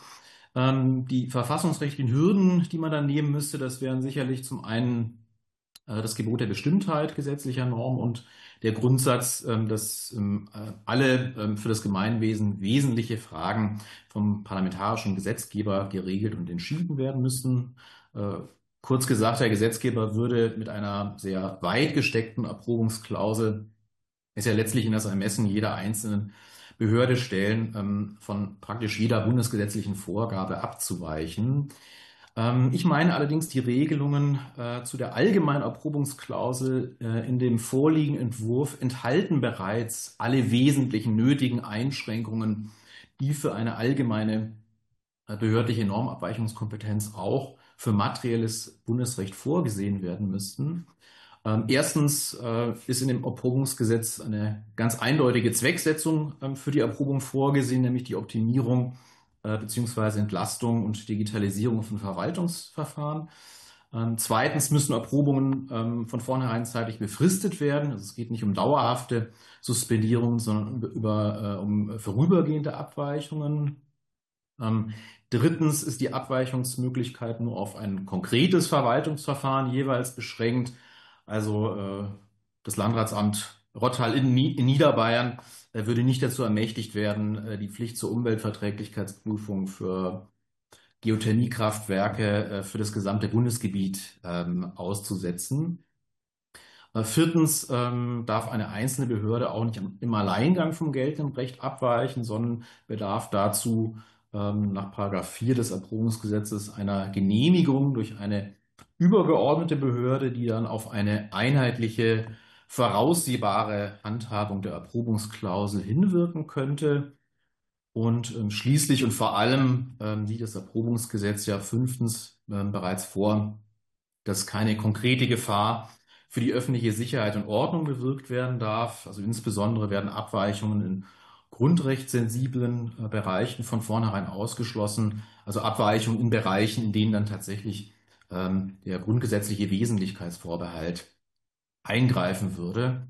Die verfassungsrechtlichen Hürden, die man dann nehmen müsste, das wären sicherlich zum einen das Gebot der Bestimmtheit gesetzlicher Normen und der Grundsatz, dass alle für das Gemeinwesen wesentliche Fragen vom parlamentarischen Gesetzgeber geregelt und entschieden werden müssen. Kurz gesagt, der Gesetzgeber würde mit einer sehr weit gesteckten Erprobungsklausel es ja letztlich in das Ermessen jeder einzelnen Behörde stellen, von praktisch jeder bundesgesetzlichen Vorgabe abzuweichen. Ich meine allerdings, die Regelungen zu der allgemeinen Erprobungsklausel in dem vorliegenden Entwurf enthalten bereits alle wesentlichen nötigen Einschränkungen, die für eine allgemeine behördliche Normabweichungskompetenz auch für materielles Bundesrecht vorgesehen werden müssten. Erstens äh, ist in dem Erprobungsgesetz eine ganz eindeutige Zwecksetzung äh, für die Erprobung vorgesehen, nämlich die Optimierung äh, bzw. Entlastung und Digitalisierung von Verwaltungsverfahren. Ähm, zweitens müssen Erprobungen ähm, von vornherein zeitlich befristet werden. Also es geht nicht um dauerhafte Suspendierungen, sondern über, äh, um vorübergehende Abweichungen. Ähm, drittens ist die Abweichungsmöglichkeit nur auf ein konkretes Verwaltungsverfahren jeweils beschränkt. Also äh, das Landratsamt Rottal in, in Niederbayern äh, würde nicht dazu ermächtigt werden, äh, die Pflicht zur Umweltverträglichkeitsprüfung für Geothermiekraftwerke äh, für das gesamte Bundesgebiet ähm, auszusetzen. Äh, viertens ähm, darf eine einzelne Behörde auch nicht im Alleingang vom geltenden Recht abweichen, sondern bedarf dazu ähm, nach Paragraph vier des Erprobungsgesetzes einer Genehmigung durch eine übergeordnete Behörde, die dann auf eine einheitliche, voraussehbare Handhabung der Erprobungsklausel hinwirken könnte. Und ähm, schließlich und vor allem ähm, sieht das Erprobungsgesetz ja fünftens ähm, bereits vor, dass keine konkrete Gefahr für die öffentliche Sicherheit und Ordnung bewirkt werden darf. Also insbesondere werden Abweichungen in grundrechtssensiblen äh, Bereichen von vornherein ausgeschlossen. Also Abweichungen in Bereichen, in denen dann tatsächlich der grundgesetzliche Wesentlichkeitsvorbehalt eingreifen würde.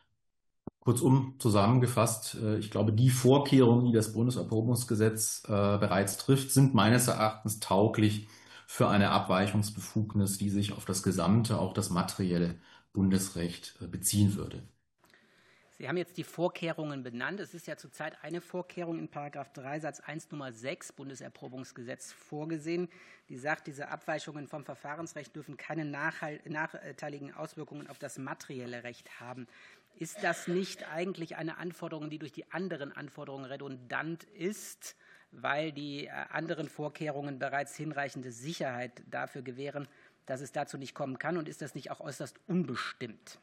Kurzum zusammengefasst, ich glaube, die Vorkehrungen, die das Bundeserprobungsgesetz bereits trifft, sind meines Erachtens tauglich für eine Abweichungsbefugnis, die sich auf das gesamte, auch das materielle Bundesrecht beziehen würde. Sie haben jetzt die Vorkehrungen benannt. Es ist ja zurzeit eine Vorkehrung in Paragraph drei Satz eins Nummer sechs Bundeserprobungsgesetz vorgesehen, die sagt, diese Abweichungen vom Verfahrensrecht dürfen keine nachteiligen Auswirkungen auf das materielle Recht haben. Ist das nicht eigentlich eine Anforderung, die durch die anderen Anforderungen redundant ist, weil die anderen Vorkehrungen bereits hinreichende Sicherheit dafür gewähren, dass es dazu nicht kommen kann? Und ist das nicht auch äußerst unbestimmt?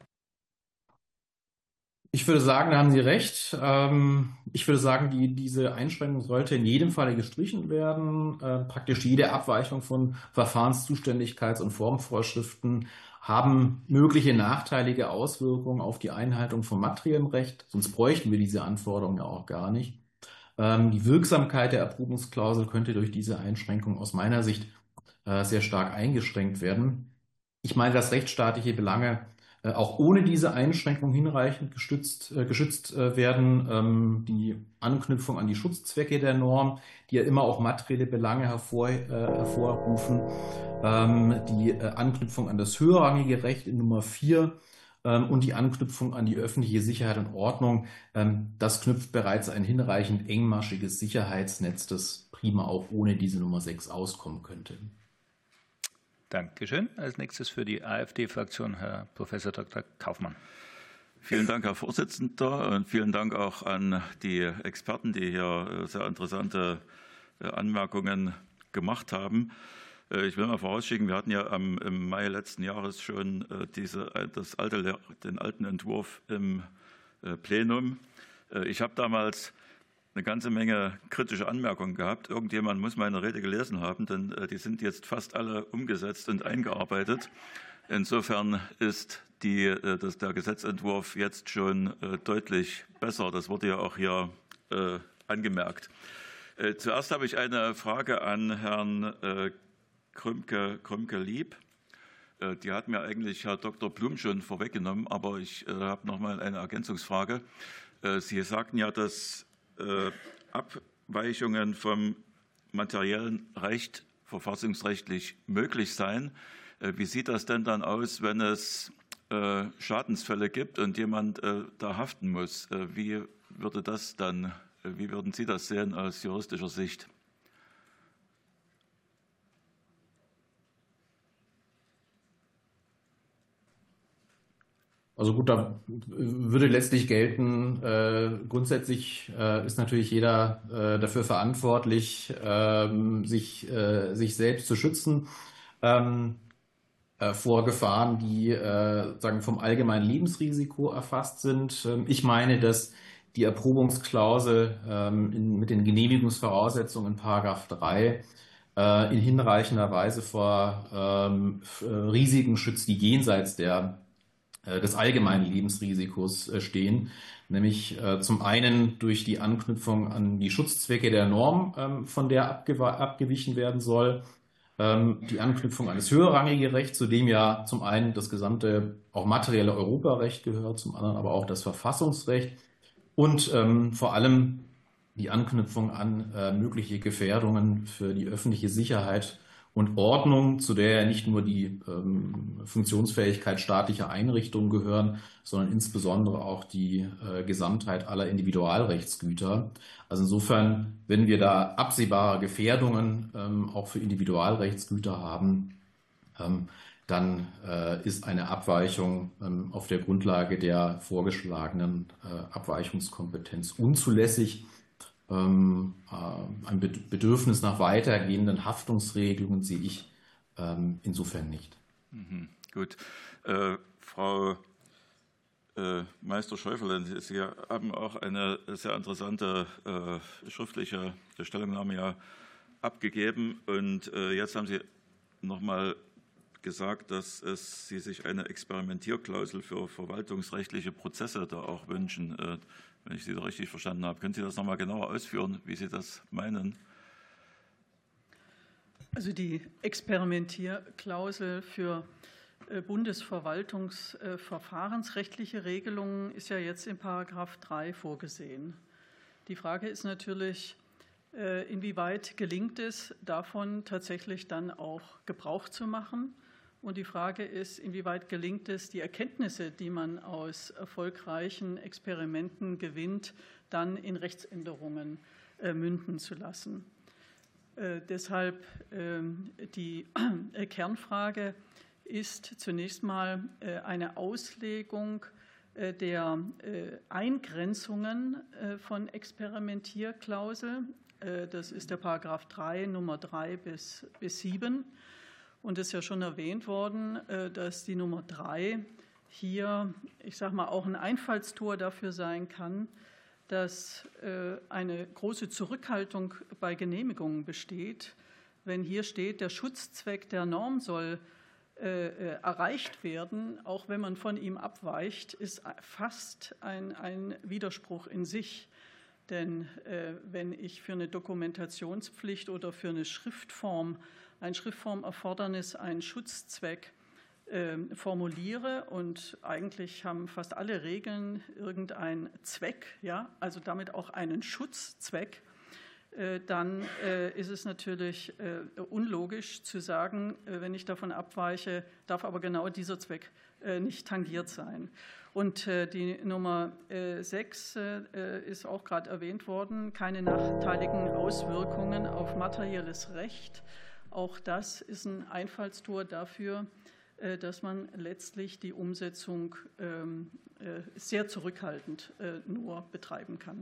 Ich würde sagen, da haben Sie recht. Ähm, Ich würde sagen, die, diese Einschränkung sollte in jedem Falle gestrichen werden. Äh, Praktisch jede Abweichung von Verfahrenszuständigkeits- und Formvorschriften haben mögliche nachteilige Auswirkungen auf die Einhaltung von materiellem Recht. Sonst bräuchten wir diese Anforderungen ja auch gar nicht. Ähm, Die Wirksamkeit der Erprobungsklausel könnte durch diese Einschränkung aus meiner Sicht äh, sehr stark eingeschränkt werden. Ich meine, dass rechtsstaatliche Belange äh, auch ohne diese Einschränkung hinreichend gestützt, äh, geschützt äh, werden. Ähm, die Anknüpfung an die Schutzzwecke der Norm, die ja immer auch materielle Belange hervor, äh, hervorrufen. Ähm, die äh, Anknüpfung an das höherrangige Recht in Nummer vier ähm, und die Anknüpfung an die öffentliche Sicherheit und Ordnung. Ähm, das knüpft bereits ein hinreichend engmaschiges Sicherheitsnetz, das prima auch ohne diese Nummer sechs auskommen könnte. Dankeschön. Als nächstes für die AfD-Fraktion Herr Professor Doktor Kaufmann. Vielen Dank, Herr Vorsitzender, und vielen Dank auch an die Experten, die hier sehr interessante Anmerkungen gemacht haben. Ich will mal vorausschicken, wir hatten ja am, im Mai letzten Jahres schon diese, das alte, den alten Entwurf im Plenum. Ich habe damals eine ganze Menge kritische Anmerkungen gehabt. Irgendjemand muss meine Rede gelesen haben, denn die sind jetzt fast alle umgesetzt und eingearbeitet. Insofern ist die, das, der Gesetzentwurf jetzt schon deutlich besser. Das wurde ja auch hier äh, angemerkt. Äh, zuerst habe ich eine Frage an Herrn äh, Krümke, Krümke-Lieb. Äh, die hat mir eigentlich Herr Doktor Blum schon vorweggenommen, aber ich äh, habe noch mal eine Ergänzungsfrage. Äh, Sie sagten ja, dass Abweichungen vom materiellen Recht verfassungsrechtlich möglich seien. Wie sieht das denn dann aus, wenn es Schadensfälle gibt und jemand da haften muss? Wie würde das dann, wie würden Sie das sehen aus juristischer Sicht? Also gut, da würde letztlich gelten, äh, grundsätzlich äh, ist natürlich jeder äh, dafür verantwortlich, ähm, sich, äh, sich selbst zu schützen ähm, äh, vor Gefahren, die äh, sagen, vom allgemeinen Lebensrisiko erfasst sind. Ähm, ich meine, dass die Erprobungsklausel ähm, in, mit den Genehmigungsvoraussetzungen in Paragraph drei äh, in hinreichender Weise vor ähm, Risiken schützt, die jenseits der des allgemeinen Lebensrisikos stehen, nämlich äh, zum einen durch die Anknüpfung an die Schutzzwecke der Norm, ähm, von der abgewichen werden soll, ähm, die Anknüpfung an das höherrangige Recht, zu dem ja zum einen das gesamte auch materielle Europarecht gehört, zum anderen aber auch das Verfassungsrecht und ähm, vor allem die Anknüpfung an äh, mögliche Gefährdungen für die öffentliche Sicherheit und Ordnung, zu der ja nicht nur die ähm, Funktionsfähigkeit staatlicher Einrichtungen gehören, sondern insbesondere auch die äh, Gesamtheit aller Individualrechtsgüter. Also insofern, wenn wir da absehbare Gefährdungen ähm, auch für Individualrechtsgüter haben, ähm, dann äh, ist eine Abweichung ähm, auf der Grundlage der vorgeschlagenen äh, Abweichungskompetenz unzulässig. Ähm, äh, ein Bedürfnis nach weitergehenden Haftungsregelungen sehe ich ähm, insofern nicht. Mhm, gut. Äh, Frau äh, Meister-Schäuferle, Sie haben auch eine sehr interessante äh, schriftliche Stellungnahme ja abgegeben. Und äh, jetzt haben Sie noch mal gesagt, dass es, Sie sich eine Experimentierklausel für verwaltungsrechtliche Prozesse da auch wünschen. Äh, Wenn ich Sie da richtig verstanden habe. Können Sie das noch mal genauer ausführen, wie Sie das meinen? Also die Experimentierklausel für bundesverwaltungsverfahrensrechtliche Regelungen ist ja jetzt in Paragraph drei vorgesehen. Die Frage ist natürlich, inwieweit gelingt es, davon tatsächlich dann auch Gebrauch zu machen Und die Frage ist, inwieweit gelingt es, die Erkenntnisse, die man aus erfolgreichen Experimenten gewinnt, dann in Rechtsänderungen äh, münden zu lassen. Äh, deshalb äh, die äh, Kernfrage ist zunächst mal äh, eine Auslegung äh, der äh, Eingrenzungen äh, von Experimentierklausel. Äh, das ist der Paragraph drei, Nummer drei bis, bis sieben. Und es ist ja schon erwähnt worden, dass die Nummer drei hier, ich sage mal, auch ein Einfallstor dafür sein kann, dass eine große Zurückhaltung bei Genehmigungen besteht. Wenn hier steht, der Schutzzweck der Norm soll erreicht werden, auch wenn man von ihm abweicht, ist fast ein, ein Widerspruch in sich. Denn wenn ich für eine Dokumentationspflicht oder für eine Schriftform ein Schriftformerfordernis, einen Schutzzweck äh, formuliere und eigentlich haben fast alle Regeln irgendeinen Zweck, ja, also damit auch einen Schutzzweck, äh, dann äh, ist es natürlich äh, unlogisch zu sagen, äh, wenn ich davon abweiche, darf aber genau dieser Zweck äh, nicht tangiert sein. Und äh, die Nummer äh, sechs äh, ist auch gerade erwähnt worden, keine nachteiligen Auswirkungen auf materielles Recht. Auch das ist ein Einfallstor dafür, dass man letztlich die Umsetzung sehr zurückhaltend nur betreiben kann.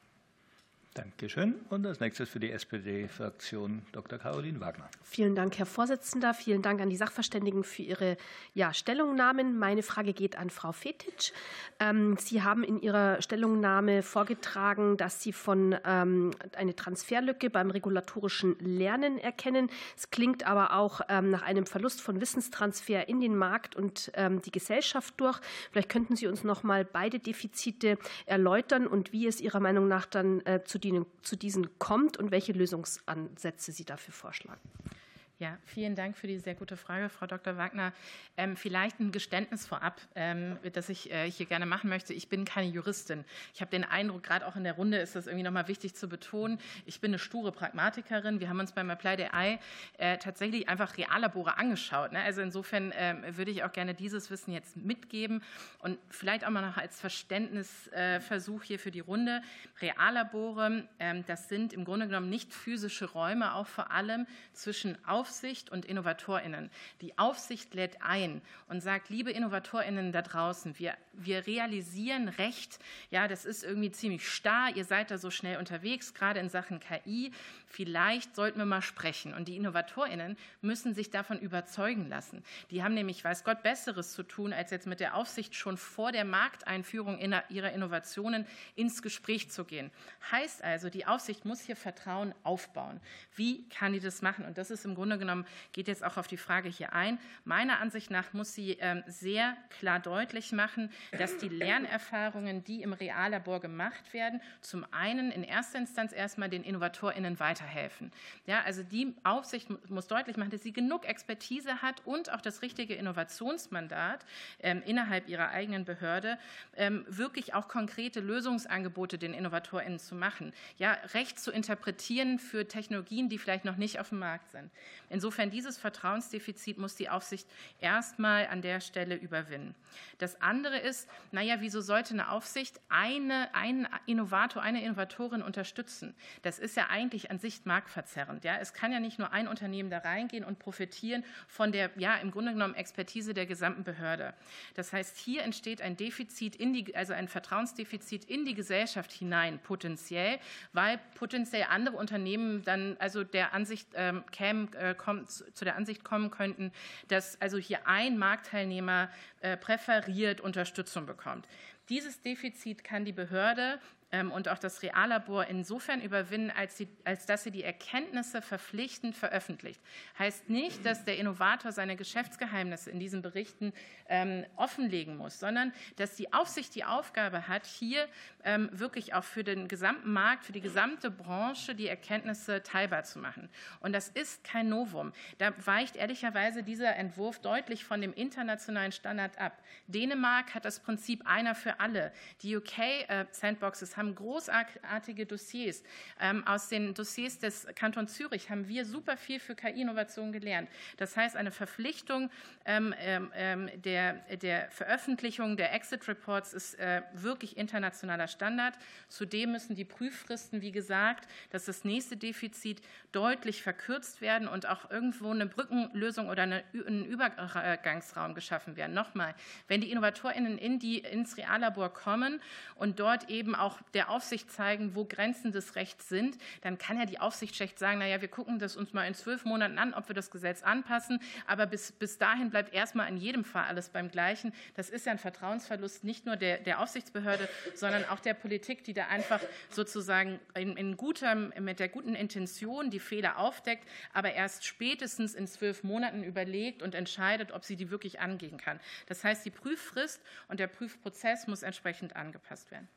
Danke schön. Und als nächstes für die S P D-Fraktion Doktor Caroline Wagner. Vielen Dank, Herr Vorsitzender. Vielen Dank an die Sachverständigen für Ihre ja, Stellungnahmen. Meine Frage geht an Frau Fetić. Ähm, Sie haben in Ihrer Stellungnahme vorgetragen, dass Sie von ähm, eine Transferlücke beim regulatorischen Lernen erkennen. Es klingt aber auch ähm, nach einem Verlust von Wissenstransfer in den Markt und ähm, die Gesellschaft durch. Vielleicht könnten Sie uns noch mal beide Defizite erläutern und wie es Ihrer Meinung nach dann äh, zu die zu diesen kommt und welche Lösungsansätze Sie dafür vorschlagen. Ja, vielen Dank für die sehr gute Frage, Frau Doktor Wagner. Ähm, vielleicht ein Geständnis vorab, ähm, das ich äh, hier gerne machen möchte. Ich bin keine Juristin. Ich habe den Eindruck, gerade auch in der Runde ist das irgendwie nochmal wichtig zu betonen. Ich bin eine sture Pragmatikerin. Wir haben uns beim Apply der Ei äh, tatsächlich einfach Reallabore angeschaut. Ne? Also insofern äh, würde ich auch gerne dieses Wissen jetzt mitgeben und vielleicht auch mal noch als Verständnisversuch äh, hier für die Runde. Reallabore, äh, das sind im Grunde genommen nicht physische Räume, auch vor allem zwischen Auf Aufsicht und InnovatorInnen. Die Aufsicht lädt ein und sagt, liebe InnovatorInnen da draußen, wir, wir realisieren Recht, ja, das ist irgendwie ziemlich starr, ihr seid da so schnell unterwegs, gerade in Sachen K I, vielleicht sollten wir mal sprechen. Und die InnovatorInnen müssen sich davon überzeugen lassen. Die haben nämlich, weiß Gott, Besseres zu tun, als jetzt mit der Aufsicht schon vor der Markteinführung ihrer Innovationen ins Gespräch zu gehen. Heißt also, die Aufsicht muss hier Vertrauen aufbauen. Wie kann die das machen? Und das ist im Grunde genommen, geht jetzt auch auf die Frage hier ein. Meiner Ansicht nach muss sie ähm, sehr klar deutlich machen, dass die Lernerfahrungen, die im Reallabor gemacht werden, zum einen in erster Instanz erstmal den InnovatorInnen weiterhelfen. Ja, also die Aufsicht muss deutlich machen, dass sie genug Expertise hat und auch das richtige Innovationsmandat ähm, innerhalb ihrer eigenen Behörde, ähm, wirklich auch konkrete Lösungsangebote den InnovatorInnen zu machen. Ja, Recht zu interpretieren für Technologien, die vielleicht noch nicht auf dem Markt sind. Insofern dieses Vertrauensdefizit muss die Aufsicht erstmal an der Stelle überwinden. Das andere ist, naja, wieso sollte eine Aufsicht eine, einen Innovator, eine Innovatorin unterstützen? Das ist ja eigentlich an sich marktverzerrend. Ja? Es kann ja nicht nur ein Unternehmen da reingehen und profitieren von der, ja, im Grunde genommen Expertise der gesamten Behörde. Das heißt, hier entsteht ein Defizit, in die, also ein Vertrauensdefizit in die Gesellschaft hinein, potenziell, weil potenziell andere Unternehmen dann also der Ansicht ähm, kämen, äh, kommt, zu der Ansicht kommen könnten, dass also hier ein Marktteilnehmer äh, präferiert Unterstützung bekommt. Dieses Defizit kann die Behörde ähm, und auch das Reallabor insofern überwinden, als, sie, als dass sie die Erkenntnisse verpflichtend veröffentlicht. Heißt nicht, dass der Innovator seine Geschäftsgeheimnisse in diesen Berichten ähm, offenlegen muss, sondern dass die Aufsicht die Aufgabe hat, hier ähm, wirklich auch für den gesamten Markt, für die gesamte Branche die Erkenntnisse teilbar zu machen. Und das ist kein Novum. Da weicht ehrlicherweise dieser Entwurf deutlich von dem internationalen Standard ab. Dänemark hat das Prinzip einer für für alle. Die U K-Sandboxes haben großartige Dossiers. Aus den Dossiers des Kantons Zürich haben wir super viel für K I-Innovation gelernt. Das heißt, eine Verpflichtung der, der Veröffentlichung der Exit-Reports ist wirklich internationaler Standard. Zudem müssen die Prüffristen, wie gesagt, dass das nächste Defizit deutlich verkürzt werden und auch irgendwo eine Brückenlösung oder eine, ein Übergangsraum geschaffen werden. Nochmal, wenn die InnovatorInnen in die, ins Reallabor kommen und dort eben auch der Aufsicht zeigen, wo Grenzen des Rechts sind, dann kann ja die Aufsicht schlecht sagen, naja, wir gucken das uns mal in zwölf Monaten an, ob wir das Gesetz anpassen, aber bis, bis dahin bleibt erstmal in jedem Fall alles beim Gleichen. Das ist ja ein Vertrauensverlust nicht nur der, der Aufsichtsbehörde, sondern auch der Politik, die da einfach sozusagen in, in gutem, mit der guten Intention die Fehler aufdeckt, aber erst spätestens in zwölf Monaten überlegt und entscheidet, ob sie die wirklich angehen kann. Das heißt, die Prüffrist und der Prüfprozess muss entsprechend angepasst werden.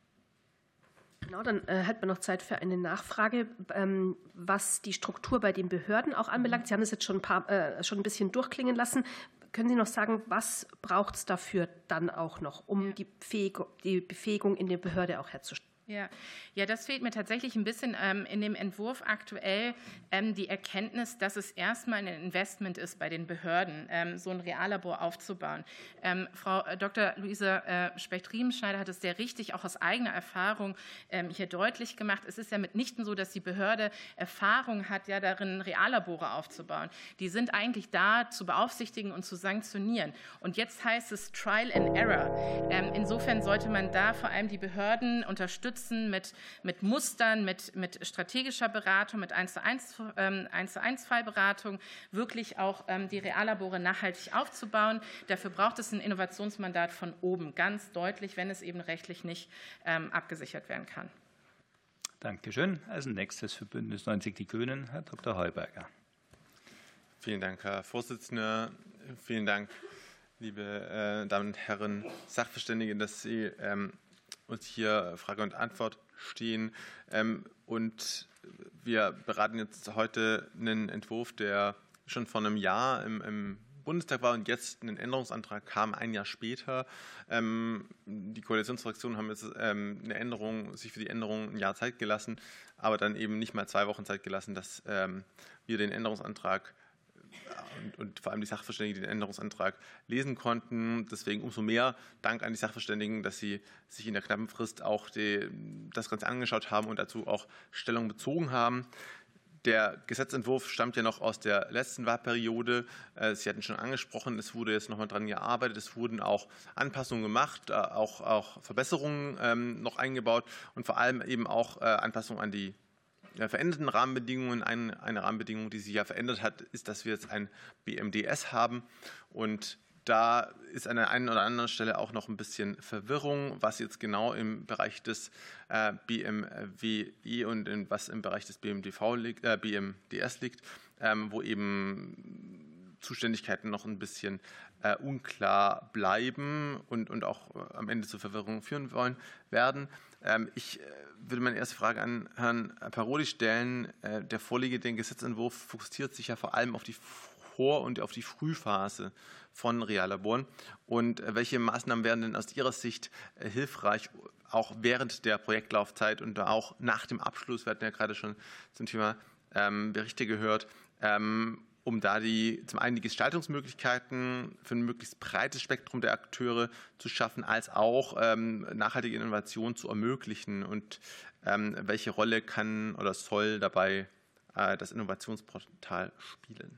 Genau, dann äh, hat man noch Zeit für eine Nachfrage, ähm, was die Struktur bei den Behörden auch anbelangt. Sie haben das jetzt schon ein, paar, äh, schon ein bisschen durchklingen lassen. Können Sie noch sagen, was braucht es dafür dann auch noch, um die, Befähigung, die Befähigung in der Behörde auch herzustellen? Ja. ja, das fehlt mir tatsächlich ein bisschen ähm, in dem Entwurf aktuell ähm, die Erkenntnis, dass es erstmal ein Investment ist bei den Behörden, ähm, so ein Reallabor aufzubauen. Ähm, Frau Doktor Luise äh, Specht-Riemenschneider hat es sehr richtig auch aus eigener Erfahrung ähm, hier deutlich gemacht. Es ist ja mitnichten so, dass die Behörde Erfahrung hat, ja darin Reallabore aufzubauen. Die sind eigentlich da, zu beaufsichtigen und zu sanktionieren. Und jetzt heißt es Trial and Error. Ähm, insofern sollte man da vor allem die Behörden unterstützen, Mit, mit Mustern, mit, mit strategischer Beratung, mit eins zu eins, ähm, eins zu eins Fallberatung, wirklich auch ähm, die Reallabore nachhaltig aufzubauen. Dafür braucht es ein Innovationsmandat von oben, ganz deutlich, wenn es eben rechtlich nicht ähm, abgesichert werden kann. Danke schön. Als nächstes für Bündnis neunzig Die Grünen, Herr Doktor Heuberger. Vielen Dank, Herr Vorsitzender. Vielen Dank, liebe äh, Damen und Herren Sachverständige, dass Sie ähm, uns hier Frage und Antwort stehen. Und wir beraten jetzt heute einen Entwurf, der schon vor einem Jahr im, im Bundestag war und jetzt ein Änderungsantrag kam, ein Jahr später. Die Koalitionsfraktionen haben jetzt eine Änderung, sich für die Änderung ein Jahr Zeit gelassen, aber dann eben nicht mal zwei Wochen Zeit gelassen, dass wir den Änderungsantrag Und, und vor allem die Sachverständigen den Änderungsantrag lesen konnten. Deswegen umso mehr Dank an die Sachverständigen, dass sie sich in der knappen Frist auch die, das Ganze angeschaut haben und dazu auch Stellung bezogen haben. Der Gesetzentwurf stammt ja noch aus der letzten Wahlperiode. Sie hatten schon angesprochen, es wurde jetzt noch mal dran gearbeitet. Es wurden auch Anpassungen gemacht, auch, auch Verbesserungen ähm, noch eingebaut und vor allem eben auch äh, Anpassungen an die veränderten Rahmenbedingungen. Eine, eine Rahmenbedingung, die sich ja verändert hat, ist, dass wir jetzt ein B M D S haben. Und da ist an der einen oder anderen Stelle auch noch ein bisschen Verwirrung, was jetzt genau im Bereich des äh, B M W I und in, was im Bereich des B M D V liegt, äh, B M D S liegt, ähm, wo eben Zuständigkeiten noch ein bisschen äh, unklar bleiben und, und auch äh, am Ende zur Verwirrung führen wollen werden. Ähm, ich äh, würde meine erste Frage an Herrn Parodi stellen. Äh, der vorliegende Gesetzentwurf fokussiert sich ja vor allem auf die Vor- und auf die Frühphase von Reallaboren. Und äh, welche Maßnahmen wären denn aus Ihrer Sicht äh, hilfreich, auch während der Projektlaufzeit und auch nach dem Abschluss? Wir hatten ja gerade schon zum Thema ähm, Berichte gehört, ähm, um da die, zum einen die Gestaltungsmöglichkeiten für ein möglichst breites Spektrum der Akteure zu schaffen, als auch ähm, nachhaltige Innovation zu ermöglichen. Und ähm, welche Rolle kann oder soll dabei äh, das Innovationsportal spielen?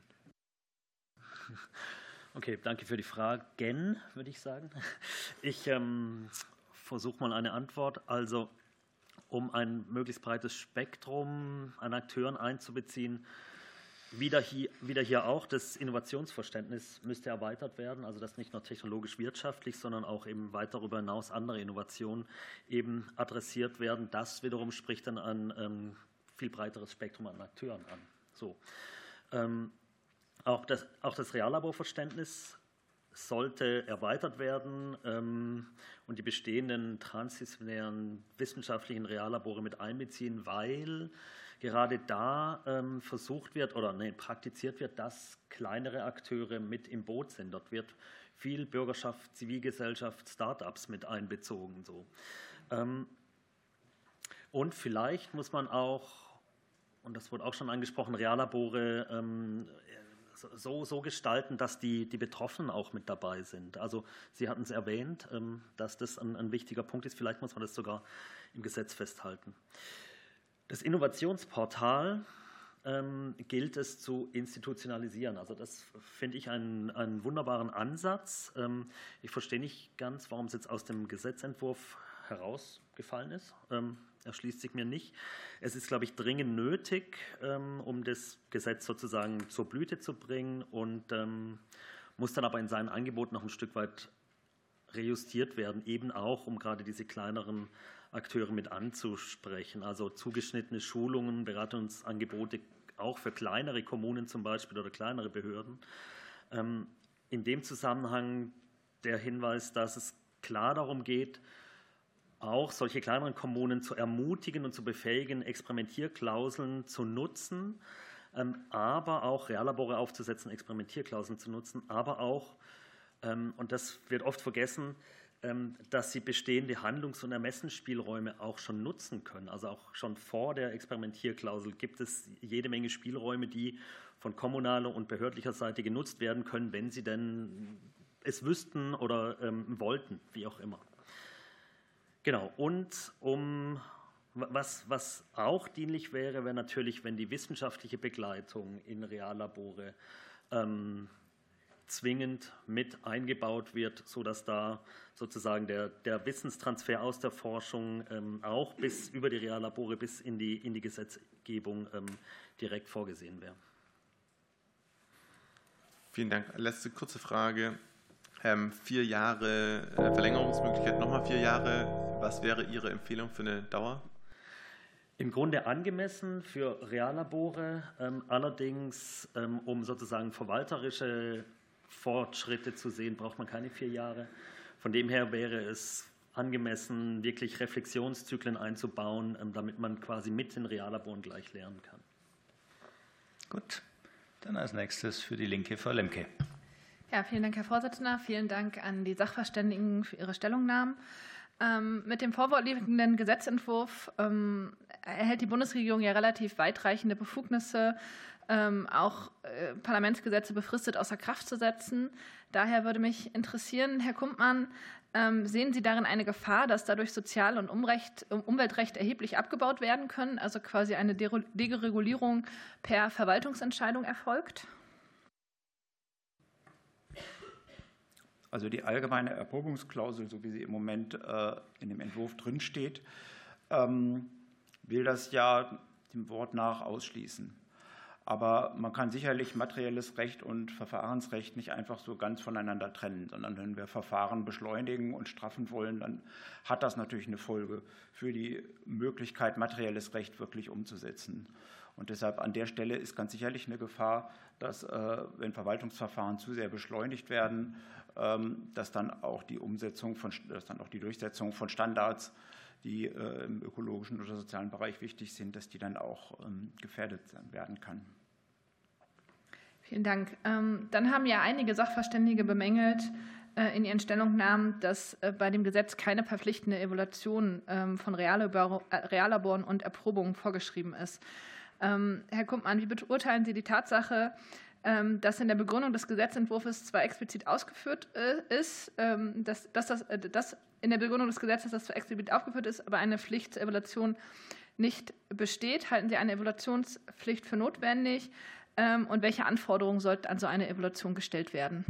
Okay, danke für die Fragen, würde ich sagen. Ich ähm, versuche mal eine Antwort. Also, um ein möglichst breites Spektrum an Akteuren einzubeziehen, Wieder hier, wieder hier auch, das Innovationsverständnis müsste erweitert werden, also dass nicht nur technologisch-wirtschaftlich, sondern auch eben weit darüber hinaus andere Innovationen eben adressiert werden. Das wiederum spricht dann ein ähm, viel breiteres Spektrum an Akteuren an. So. Ähm, auch das, auch das Reallaborverständnis sollte erweitert werden ähm, und die bestehenden transdisziplinären wissenschaftlichen Reallabore mit einbeziehen, weil gerade da ähm, versucht wird oder nee, praktiziert wird, dass kleinere Akteure mit im Boot sind. Dort wird viel Bürgerschaft, Zivilgesellschaft, Start-ups mit einbezogen. So. Ähm, und vielleicht muss man auch, und das wurde auch schon angesprochen, Reallabore ähm, so, so gestalten, dass die, die Betroffenen auch mit dabei sind. Also Sie hatten es erwähnt, ähm, dass das ein, ein wichtiger Punkt ist. Vielleicht muss man das sogar im Gesetz festhalten. Das Innovationsportal ähm, gilt es zu institutionalisieren. Also das finde ich einen, einen wunderbaren Ansatz. Ähm, ich verstehe nicht ganz, warum es jetzt aus dem Gesetzentwurf herausgefallen ist. Ähm, erschließt sich mir nicht. Es ist, glaube ich, dringend nötig, ähm, um das Gesetz sozusagen zur Blüte zu bringen und ähm, muss dann aber in seinen Angeboten noch ein Stück weit rejustiert werden, eben auch, um gerade diese kleineren Akteure mit anzusprechen. Also zugeschnittene Schulungen, Beratungsangebote auch für kleinere Kommunen zum Beispiel oder kleinere Behörden. Ähm, in dem Zusammenhang der Hinweis, dass es klar darum geht, auch solche kleineren Kommunen zu ermutigen und zu befähigen, Experimentierklauseln zu nutzen, ähm, aber auch Reallabore aufzusetzen, Experimentierklauseln zu nutzen, aber auch, ähm, und das wird oft vergessen, ähm, dass sie bestehende Handlungs- und Ermessensspielräume auch schon nutzen können. Also auch schon vor der Experimentierklausel gibt es jede Menge Spielräume, die von kommunaler und behördlicher Seite genutzt werden können, wenn sie denn es wüssten oder ähm, wollten, wie auch immer. Genau, und um, was, was auch dienlich wäre, wäre natürlich, wenn die wissenschaftliche Begleitung in Reallabore ähm, zwingend mit eingebaut wird, sodass da sozusagen der, der Wissenstransfer aus der Forschung ähm, auch bis über die Reallabore bis in die, in die Gesetzgebung ähm, direkt vorgesehen wäre. Vielen Dank. Letzte kurze Frage. Ähm, vier Jahre äh, Verlängerungsmöglichkeit, nochmal vier Jahre. Was wäre Ihre Empfehlung für eine Dauer? Im Grunde angemessen für Reallabore, ähm, allerdings, ähm, um sozusagen verwalterische Fortschritte zu sehen, braucht man keine vier Jahre. Von dem her wäre es angemessen, wirklich Reflexionszyklen einzubauen, ähm, damit man quasi mit den Reallaboren gleich lernen kann. Gut, dann als nächstes für die Linke Frau Lemke. Ja, vielen Dank, Herr Vorsitzender. Vielen Dank an die Sachverständigen für ihre Stellungnahmen. Ähm, mit dem vorliegenden Gesetzentwurf ähm, erhält die Bundesregierung ja relativ weitreichende Befugnisse, ähm, auch äh, Parlamentsgesetze befristet außer Kraft zu setzen. Daher würde mich interessieren, Herr Kumpmann, ähm, sehen Sie darin eine Gefahr, dass dadurch Sozial- und Umrecht, Umweltrecht erheblich abgebaut werden können, also quasi eine Deregulierung per Verwaltungsentscheidung erfolgt? Also die allgemeine Erprobungsklausel, so wie sie im Moment äh, in dem Entwurf drinsteht, ähm, will das ja dem Wort nach ausschließen. Aber man kann sicherlich materielles Recht und Verfahrensrecht nicht einfach so ganz voneinander trennen, sondern wenn wir Verfahren beschleunigen und straffen wollen, dann hat das natürlich eine Folge für die Möglichkeit, materielles Recht wirklich umzusetzen. Und deshalb an der Stelle ist ganz sicherlich eine Gefahr, dass, äh, wenn Verwaltungsverfahren zu sehr beschleunigt werden, ähm, dass dann auch die Umsetzung von, dass dann auch die Durchsetzung von Standards, die äh, im ökologischen oder sozialen Bereich wichtig sind, dass die dann auch ähm, gefährdet werden kann. Vielen Dank. Ähm, dann haben ja einige Sachverständige bemängelt äh, in ihren Stellungnahmen, dass äh, bei dem Gesetz keine verpflichtende Evaluation ähm, von Reallabor, äh, Reallaboren und Erprobungen vorgeschrieben ist. Ähm, Herr Kumpmann, wie beurteilen Sie die Tatsache, ähm, dass in der Begründung des Gesetzentwurfs zwar explizit ausgeführt äh, ist, ähm, dass, dass, das, äh, dass in der Begründung des Gesetzes das zwar explizit aufgeführt ist, aber eine Pflicht zur Evaluation nicht besteht? Halten Sie eine Evaluationspflicht für notwendig? Ähm, und welche Anforderungen sollten an so eine Evaluation gestellt werden?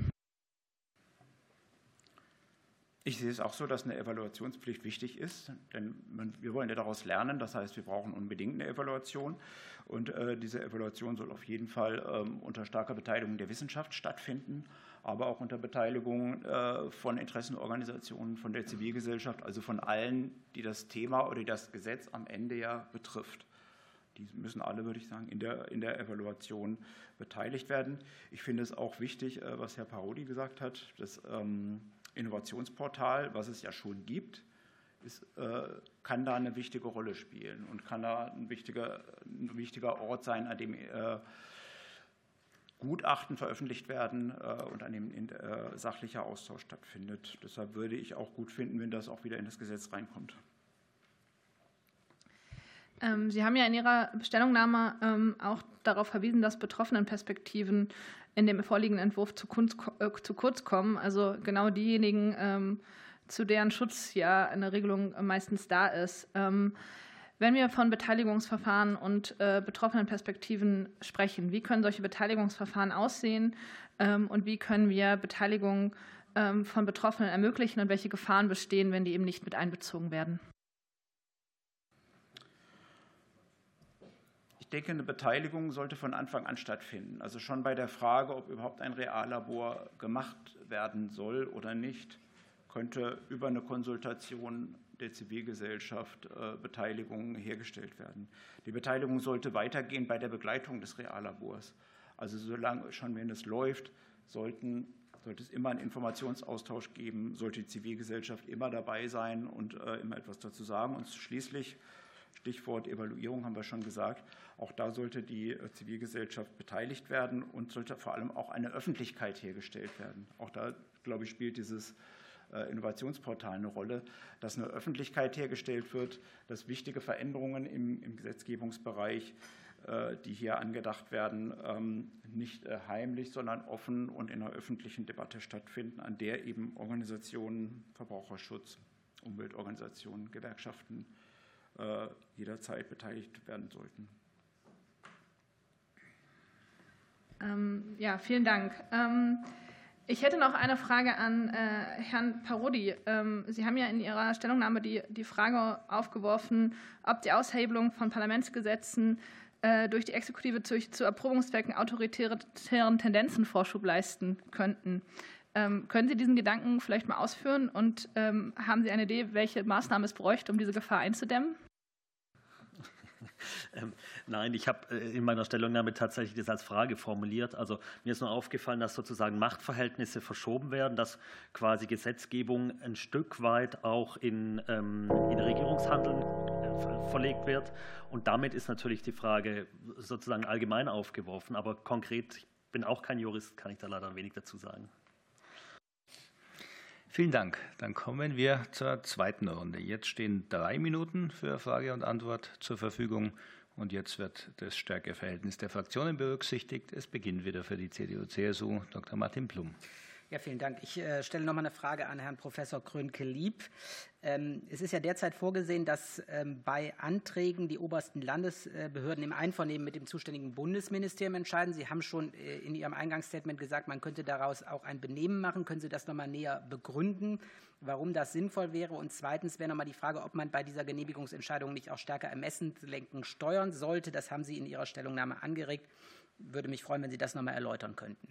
Ich sehe es auch so, dass eine Evaluationspflicht wichtig ist, denn wir wollen ja daraus lernen. Das heißt, wir brauchen unbedingt eine Evaluation. Und äh, diese Evaluation soll auf jeden Fall ähm, unter starker Beteiligung der Wissenschaft stattfinden, aber auch unter Beteiligung äh, von Interessenorganisationen, von der Zivilgesellschaft, also von allen, die das Thema oder das Gesetz am Ende ja betrifft. Die müssen alle, würde ich sagen, in der, in der Evaluation beteiligt werden. Ich finde es auch wichtig, äh, was Herr Parodi gesagt hat, dass ähm, Innovationsportal, was es ja schon gibt, ist, äh, kann da eine wichtige Rolle spielen und kann da ein wichtiger, ein wichtiger Ort sein, an dem äh, Gutachten veröffentlicht werden und an dem sachlicher Austausch stattfindet. Deshalb würde ich auch gut finden, wenn das auch wieder in das Gesetz reinkommt. Sie haben ja in Ihrer Stellungnahme auch darauf verwiesen, dass Betroffenenperspektiven in dem vorliegenden Entwurf zu kurz kommen. Also genau diejenigen, zu deren Schutz ja eine Regelung meistens da ist. Wenn wir von Beteiligungsverfahren und äh, Betroffenenperspektiven sprechen, wie können solche Beteiligungsverfahren aussehen ähm, und wie können wir Beteiligung ähm, von Betroffenen ermöglichen und welche Gefahren bestehen, wenn die eben nicht mit einbezogen werden? Ich denke, eine Beteiligung sollte von Anfang an stattfinden. Also schon bei der Frage, ob überhaupt ein Reallabor gemacht werden soll oder nicht, könnte über eine Konsultation der Zivilgesellschaft äh, Beteiligung hergestellt werden. Die Beteiligung sollte weitergehen bei der Begleitung des Reallabors. Also solange schon, wenn es läuft, sollten, sollte es immer einen Informationsaustausch geben, sollte die Zivilgesellschaft immer dabei sein und äh, immer etwas dazu sagen. Und schließlich, Stichwort Evaluierung haben wir schon gesagt, auch da sollte die äh, Zivilgesellschaft beteiligt werden und sollte vor allem auch eine Öffentlichkeit hergestellt werden. Auch da, glaube ich, spielt dieses Innovationsportal eine Rolle, dass eine Öffentlichkeit hergestellt wird, dass wichtige Veränderungen im, im Gesetzgebungsbereich, äh, die hier angedacht werden, ähm, nicht äh, heimlich, sondern offen und in einer öffentlichen Debatte stattfinden, an der eben Organisationen, Verbraucherschutz, Umweltorganisationen, Gewerkschaften äh, jederzeit beteiligt werden sollten. Ähm, ja, vielen Dank. Ähm Ich hätte noch eine Frage an äh, Herrn Parodi. Ähm, Sie haben ja in Ihrer Stellungnahme die, die Frage aufgeworfen, ob die Aushebelung von Parlamentsgesetzen äh, durch die Exekutive zu, zu Erprobungszwecken autoritären Tendenzen Vorschub leisten könnten. Ähm, können Sie diesen Gedanken vielleicht mal ausführen und ähm, haben Sie eine Idee, welche Maßnahmen es bräuchte, um diese Gefahr einzudämmen? Ähm, nein, ich habe äh, in meiner Stellungnahme tatsächlich das als Frage formuliert. Also mir ist nur aufgefallen, dass sozusagen Machtverhältnisse verschoben werden, dass quasi Gesetzgebung ein Stück weit auch in, ähm, in Regierungshandeln äh, verlegt wird. Und damit ist natürlich die Frage sozusagen allgemein aufgeworfen. Aber konkret, ich bin auch kein Jurist, kann ich da leider wenig dazu sagen. Vielen Dank. Dann kommen wir zur zweiten Runde. Jetzt stehen drei Minuten für Frage und Antwort zur Verfügung. Und jetzt wird das Stärkeverhältnis der Fraktionen berücksichtigt. Es beginnt wieder für die C D U C S U Doktor Martin Plum. Ja, vielen Dank. Ich äh, stelle noch mal eine Frage an Herrn Professor Krönke-Lieb. Ähm, es ist ja derzeit vorgesehen, dass ähm, bei Anträgen die obersten Landesbehörden im Einvernehmen mit dem zuständigen Bundesministerium entscheiden. Sie haben schon äh, in Ihrem Eingangsstatement gesagt, man könnte daraus auch ein Benehmen machen. Können Sie das noch mal näher begründen, warum das sinnvoll wäre? Und zweitens wäre noch mal die Frage, ob man bei dieser Genehmigungsentscheidung nicht auch stärker ermessend lenken steuern sollte. Das haben Sie in Ihrer Stellungnahme angeregt. Würde mich freuen, wenn Sie das noch mal erläutern könnten.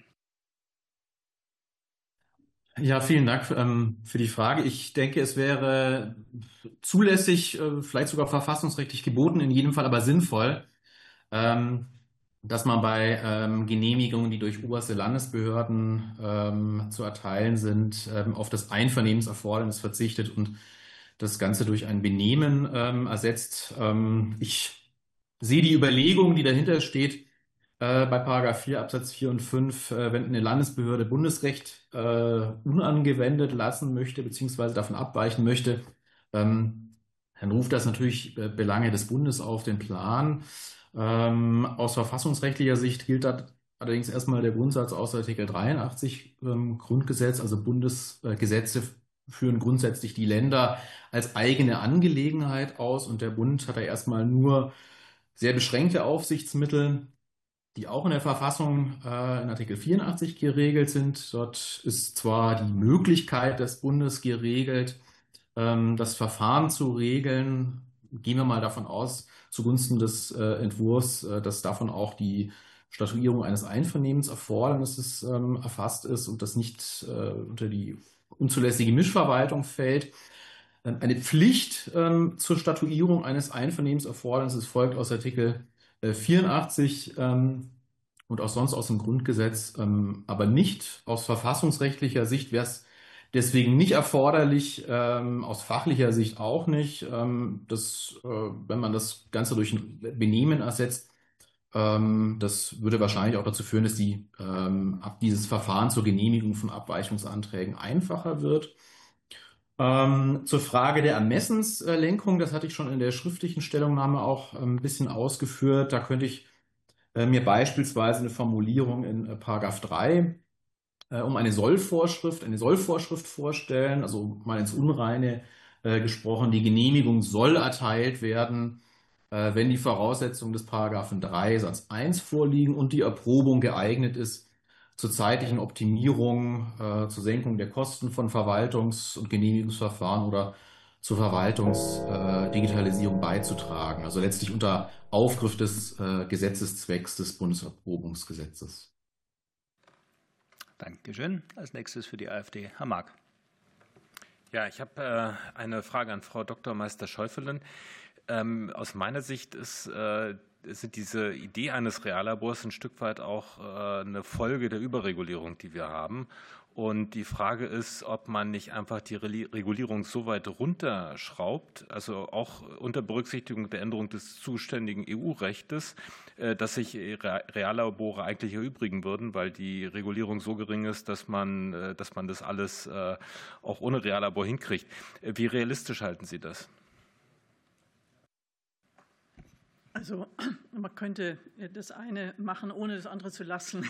Ja, vielen Dank ähm, für die Frage. Ich denke, es wäre zulässig, äh, vielleicht sogar verfassungsrechtlich geboten, in jedem Fall aber sinnvoll, ähm, dass man bei ähm, Genehmigungen, die durch oberste Landesbehörden ähm, zu erteilen sind, ähm, auf das Einvernehmenserfordernis verzichtet und das Ganze durch ein Benehmen ähm, ersetzt. Ähm, ich sehe die Überlegung, die dahinter steht, bei Paragraph vier Absatz vier und fünf, wenn eine Landesbehörde Bundesrecht äh, unangewendet lassen möchte, beziehungsweise davon abweichen möchte, ähm, dann ruft das natürlich Belange des Bundes auf den Plan. Ähm, aus verfassungsrechtlicher Sicht gilt da allerdings erstmal der Grundsatz aus Artikel dreiundachtzig ähm, Grundgesetz, also Bundesgesetze äh, führen grundsätzlich die Länder als eigene Angelegenheit aus und der Bund hat da erstmal nur sehr beschränkte Aufsichtsmittel, die auch in der Verfassung äh, in Artikel vierundachtzig geregelt sind. Dort ist zwar die Möglichkeit des Bundes geregelt, ähm, das Verfahren zu regeln. Gehen wir mal davon aus, zugunsten des äh, Entwurfs, äh, dass davon auch die Statuierung eines Einvernehmenserfordernisses ähm, erfasst ist und das nicht äh, unter die unzulässige Mischverwaltung fällt. Eine Pflicht ähm, zur Statuierung eines Einvernehmenserfordernisses folgt aus Artikel vierundachtzig ähm, und auch sonst aus dem Grundgesetz, ähm, aber nicht aus verfassungsrechtlicher Sicht wäre es deswegen nicht erforderlich, ähm, aus fachlicher Sicht auch nicht. Ähm, das, äh, wenn man das Ganze durch ein Benehmen ersetzt, Das würde wahrscheinlich auch dazu führen, dass die, dieses Verfahren zur Genehmigung von Abweichungsanträgen einfacher wird. Zur Frage der Ermessenslenkung, das hatte ich schon in der schriftlichen Stellungnahme auch ein bisschen ausgeführt. Da könnte ich mir beispielsweise eine Formulierung in Paragraph drei um eine Sollvorschrift, eine Sollvorschrift vorstellen, also mal ins Unreine gesprochen, die Genehmigung soll erteilt werden, wenn die Voraussetzungen des Paragraphen drei Satz eins vorliegen und die Erprobung geeignet ist, zur zeitlichen Optimierung, äh, zur Senkung der Kosten von Verwaltungs- und Genehmigungsverfahren oder zur Verwaltungsdigitalisierung äh, beizutragen. Also letztlich unter Aufgriff des äh, Gesetzeszwecks des Bundeserprobungsgesetzes. Dankeschön. Als nächstes für die AfD Herr Mark. Ja, ich habe äh, eine Frage an Frau Doktor Meister-Schäufelen. Ähm, aus meiner Sicht ist, äh, sind diese Idee eines Reallabors ein Stück weit auch äh, eine Folge der Überregulierung, die wir haben. Und die Frage ist, ob man nicht einfach die Regulierung so weit runterschraubt, also auch unter Berücksichtigung der Änderung des zuständigen E U-Rechtes, äh, dass sich Reallabore eigentlich erübrigen würden, weil die Regulierung so gering ist, dass man, äh, dass man das alles äh, auch ohne Reallabor hinkriegt. Wie realistisch halten Sie das? Also man könnte das eine machen, ohne das andere zu lassen.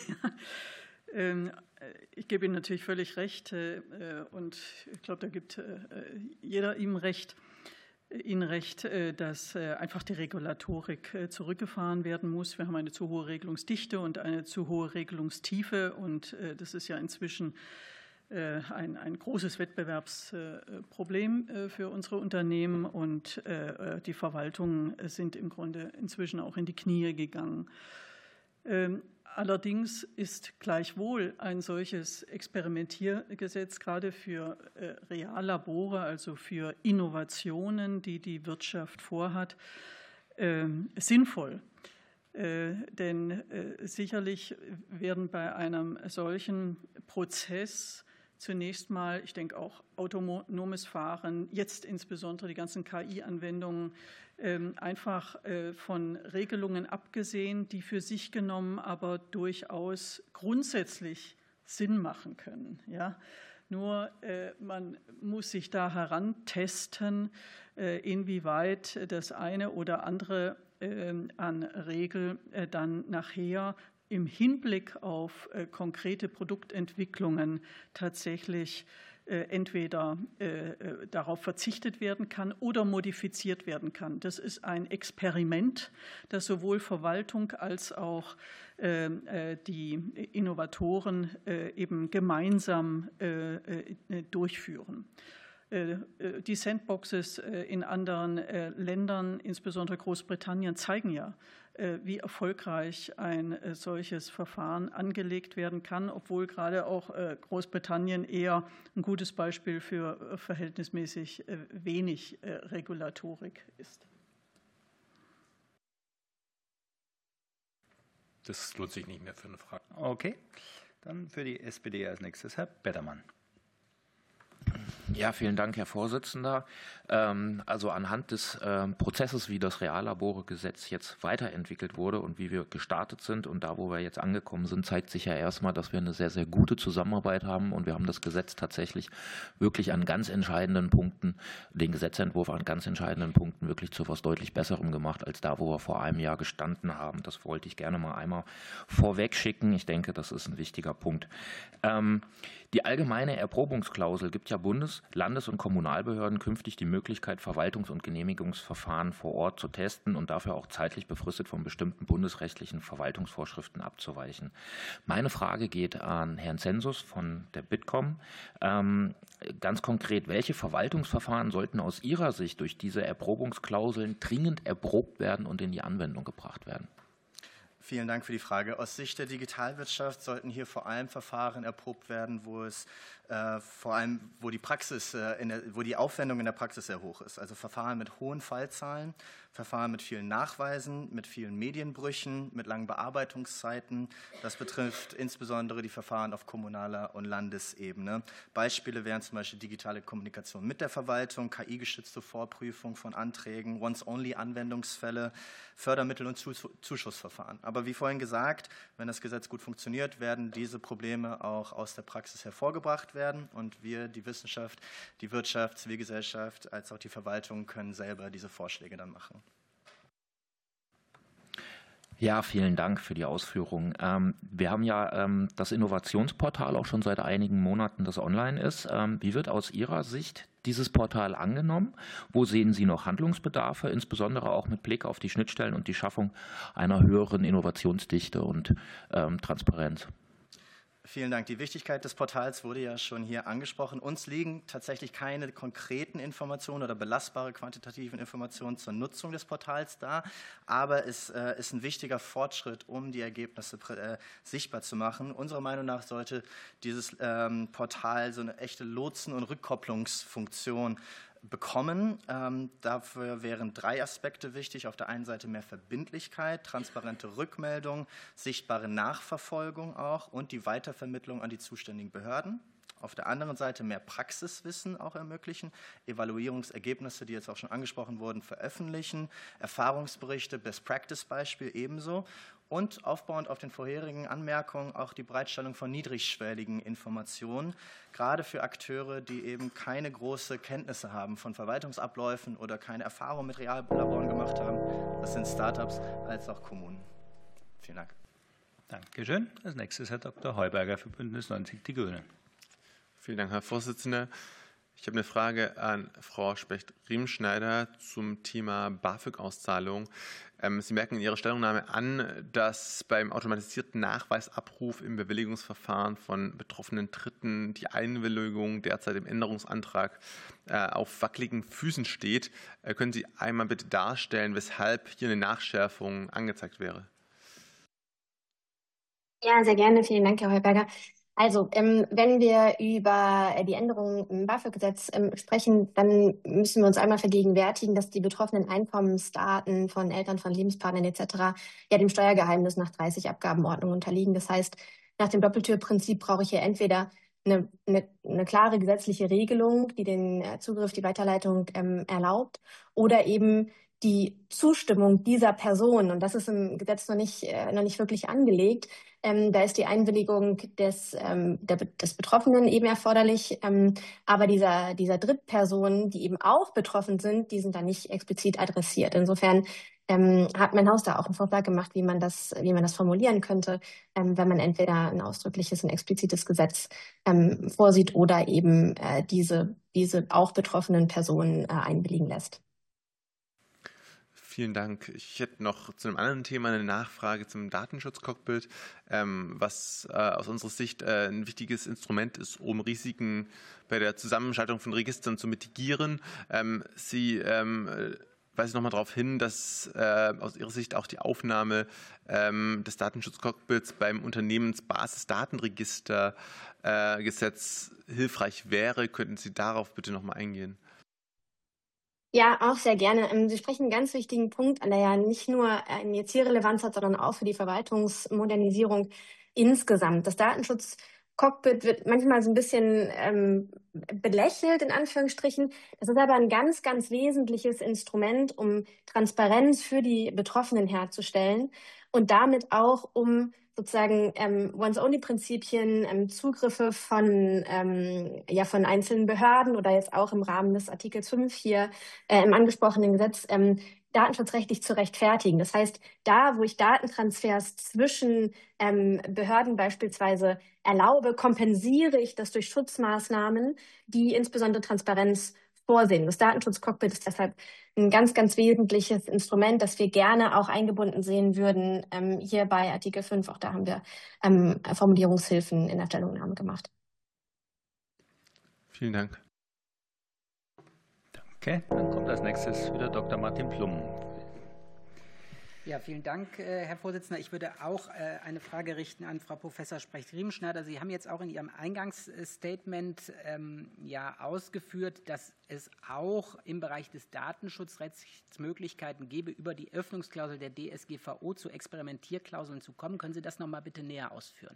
Ich gebe Ihnen natürlich völlig recht und ich glaube, da gibt jeder ihm recht, Ihnen recht, dass einfach die Regulatorik zurückgefahren werden muss. Wir haben eine zu hohe Regelungsdichte und eine zu hohe Regelungstiefe und das ist ja inzwischen Ein, ein großes Wettbewerbsproblem für unsere Unternehmen und die Verwaltungen sind im Grunde inzwischen auch in die Knie gegangen. Allerdings ist gleichwohl ein solches Experimentiergesetz gerade für Reallabore, also für Innovationen, die die Wirtschaft vorhat, sinnvoll. Denn sicherlich werden bei einem solchen Prozess zunächst mal, ich denke auch autonomes Fahren, jetzt insbesondere die ganzen K I-Anwendungen, einfach von Regelungen abgesehen, die für sich genommen aber durchaus grundsätzlich Sinn machen können. Ja? Nur man muss sich da herantesten, inwieweit das eine oder andere an Regel dann nachher im Hinblick auf äh, konkrete Produktentwicklungen tatsächlich äh, entweder äh, darauf verzichtet werden kann oder modifiziert werden kann. Das ist ein Experiment, das sowohl Verwaltung als auch äh, die Innovatoren äh, eben gemeinsam äh, äh, durchführen. Die Sandboxes in anderen Ländern, insbesondere Großbritannien, zeigen ja, wie erfolgreich ein solches Verfahren angelegt werden kann, obwohl gerade auch Großbritannien eher ein gutes Beispiel für verhältnismäßig wenig Regulatorik ist. Das lohnt sich nicht mehr für eine Frage. Okay, dann für die S P D als nächstes Herr Bettermann. Ja, vielen Dank, Herr Vorsitzender. Also anhand des Prozesses, wie das Reallabore-Gesetz jetzt weiterentwickelt wurde und wie wir gestartet sind und da, wo wir jetzt angekommen sind, zeigt sich ja erstmal, dass wir eine sehr, sehr gute Zusammenarbeit haben und wir haben das Gesetz tatsächlich wirklich an ganz entscheidenden Punkten, den Gesetzentwurf an ganz entscheidenden Punkten wirklich zu etwas deutlich Besserem gemacht, als da, wo wir vor einem Jahr gestanden haben. Das wollte ich gerne mal einmal vorweg schicken. Ich denke, das ist ein wichtiger Punkt. Die allgemeine Erprobungsklausel gibt ja Bundes-, Landes- und Kommunalbehörden künftig die Möglichkeit, Verwaltungs- und Genehmigungsverfahren vor Ort zu testen und dafür auch zeitlich befristet von bestimmten bundesrechtlichen Verwaltungsvorschriften abzuweichen. Meine Frage geht an Herrn Zensus von der Bitkom. Ähm, ganz konkret, welche Verwaltungsverfahren sollten aus Ihrer Sicht durch diese Erprobungsklauseln dringend erprobt werden und in die Anwendung gebracht werden? Vielen Dank für die Frage. Aus Sicht der Digitalwirtschaft sollten hier vor allem Verfahren erprobt werden, wo es äh, vor allem wo die Praxis, äh, in der, wo die Aufwendung in der Praxis sehr hoch ist. Also Verfahren mit hohen Fallzahlen, Verfahren mit vielen Nachweisen, mit vielen Medienbrüchen, mit langen Bearbeitungszeiten. Das betrifft insbesondere die Verfahren auf kommunaler und Landesebene. Beispiele wären zum Beispiel digitale Kommunikation mit der Verwaltung, K I-gestützte Vorprüfung von Anträgen, Once-Only-Anwendungsfälle, Fördermittel- und Zuschussverfahren. Aber wie vorhin gesagt, wenn das Gesetz gut funktioniert, werden diese Probleme auch aus der Praxis hervorgebracht werden. Und wir, die Wissenschaft, die Wirtschaft, Zivilgesellschaft als auch die Verwaltung können selber diese Vorschläge dann machen. Ja, vielen Dank für die Ausführungen. Ähm, wir haben ja ähm, das Innovationsportal auch schon seit einigen Monaten, das online ist. Ähm, wie wird aus Ihrer Sicht dieses Portal angenommen? Wo sehen Sie noch Handlungsbedarfe, insbesondere auch mit Blick auf die Schnittstellen und die Schaffung einer höheren Innovationsdichte und ähm, Transparenz? Vielen Dank. Die Wichtigkeit des Portals wurde ja schon hier angesprochen. Uns liegen tatsächlich keine konkreten Informationen oder belastbare quantitativen Informationen zur Nutzung des Portals da, aber es äh, ist ein wichtiger Fortschritt, um die Ergebnisse äh, sichtbar zu machen. Unserer Meinung nach sollte dieses ähm, Portal so eine echte Lotsen- und Rückkopplungsfunktion bekommen. Ähm, dafür wären drei Aspekte wichtig. Auf der einen Seite mehr Verbindlichkeit, transparente Rückmeldung, sichtbare Nachverfolgung auch und die Weitervermittlung an die zuständigen Behörden. Auf der anderen Seite mehr Praxiswissen auch ermöglichen, Evaluierungsergebnisse, die jetzt auch schon angesprochen wurden, veröffentlichen, Erfahrungsberichte, Best-Practice-Beispiel ebenso. Und aufbauend auf den vorherigen Anmerkungen auch die Bereitstellung von niedrigschwelligen Informationen, gerade für Akteure, die eben keine große Kenntnisse haben von Verwaltungsabläufen oder keine Erfahrung mit Reallaboren gemacht haben. Das sind Startups als auch Kommunen. Vielen Dank. Dankeschön. Als nächstes Herr Doktor Heuberger für Bündnis neunzig Die Grünen. Vielen Dank, Herr Vorsitzender. Ich habe eine Frage an Frau Specht-Riemschneider zum Thema BAföG-Auszahlung. Sie merken in Ihrer Stellungnahme an, dass beim automatisierten Nachweisabruf im Bewilligungsverfahren von betroffenen Dritten die Einwilligung derzeit im Änderungsantrag auf wackeligen Füßen steht. Können Sie einmal bitte darstellen, weshalb hier eine Nachschärfung angezeigt wäre? Ja, sehr gerne. Vielen Dank, Herr Heuberger. Also, ähm, wenn wir über die Änderungen im BAföG-Gesetz ähm, sprechen, dann müssen wir uns einmal vergegenwärtigen, dass die betroffenen Einkommensdaten von Eltern, von Lebenspartnern et cetera ja dem Steuergeheimnis nach dreißig Abgabenordnungen unterliegen. Das heißt, nach dem Doppeltürprinzip brauche ich hier entweder eine, eine, eine klare gesetzliche Regelung, die den Zugriff, die Weiterleitung ähm, erlaubt, oder eben die Zustimmung dieser Person, und das ist im Gesetz noch nicht, äh, noch nicht wirklich angelegt, ähm, da ist die Einwilligung des, ähm, der, des Betroffenen eben erforderlich, ähm, aber dieser, dieser Drittpersonen, die eben auch betroffen sind, die sind da nicht explizit adressiert. Insofern ähm, hat mein Haus da auch einen Vorschlag gemacht, wie man das, wie man das formulieren könnte, ähm, wenn man entweder ein ausdrückliches, ein explizites Gesetz ähm, vorsieht oder eben äh, diese, diese auch betroffenen Personen äh, einwilligen lässt. Vielen Dank. Ich hätte noch zu einem anderen Thema eine Nachfrage zum Datenschutzcockpit, ähm, was äh, aus unserer Sicht äh, ein wichtiges Instrument ist, um Risiken bei der Zusammenschaltung von Registern zu mitigieren. Ähm, Sie ähm, weisen noch mal darauf hin, dass äh, aus Ihrer Sicht auch die Aufnahme ähm, des Datenschutzcockpits beim Unternehmensbasisdatenregistergesetz äh, hilfreich wäre. Könnten Sie darauf bitte noch mal eingehen? Ja, auch sehr gerne. Sie sprechen einen ganz wichtigen Punkt an, der ja nicht nur jetzt hier Relevanz hat, sondern auch für die Verwaltungsmodernisierung insgesamt. Das Datenschutzcockpit wird manchmal so ein bisschen ähm, belächelt, in Anführungsstrichen. Das ist aber ein ganz, ganz wesentliches Instrument, um Transparenz für die Betroffenen herzustellen und damit auch um sozusagen ähm, Once-Only-Prinzipien, ähm, Zugriffe von, ähm, ja, von einzelnen Behörden oder jetzt auch im Rahmen des Artikels fünf hier äh, im angesprochenen Gesetz ähm, datenschutzrechtlich zu rechtfertigen. Das heißt, da, wo ich Datentransfers zwischen ähm, Behörden beispielsweise erlaube, kompensiere ich das durch Schutzmaßnahmen, die insbesondere Transparenz vorsehen. Das Datenschutzcockpit ist deshalb ein ganz, ganz wesentliches Instrument, das wir gerne auch eingebunden sehen würden. Ähm, hier bei Artikel fünf, auch da haben wir ähm, Formulierungshilfen in der Stellungnahme gemacht. Vielen Dank. Danke. Dann kommt als nächstes wieder Doktor Martin Plum. Ja, vielen Dank, Herr Vorsitzender. Ich würde auch eine Frage richten an Frau Professor Specht-Riemenschneider. Sie haben jetzt auch in Ihrem Eingangsstatement ähm, ja ausgeführt, dass es auch im Bereich des Datenschutzrechts Möglichkeiten gäbe, über die Öffnungsklausel der D S G V O zu Experimentierklauseln zu kommen. Können Sie das noch mal bitte näher ausführen?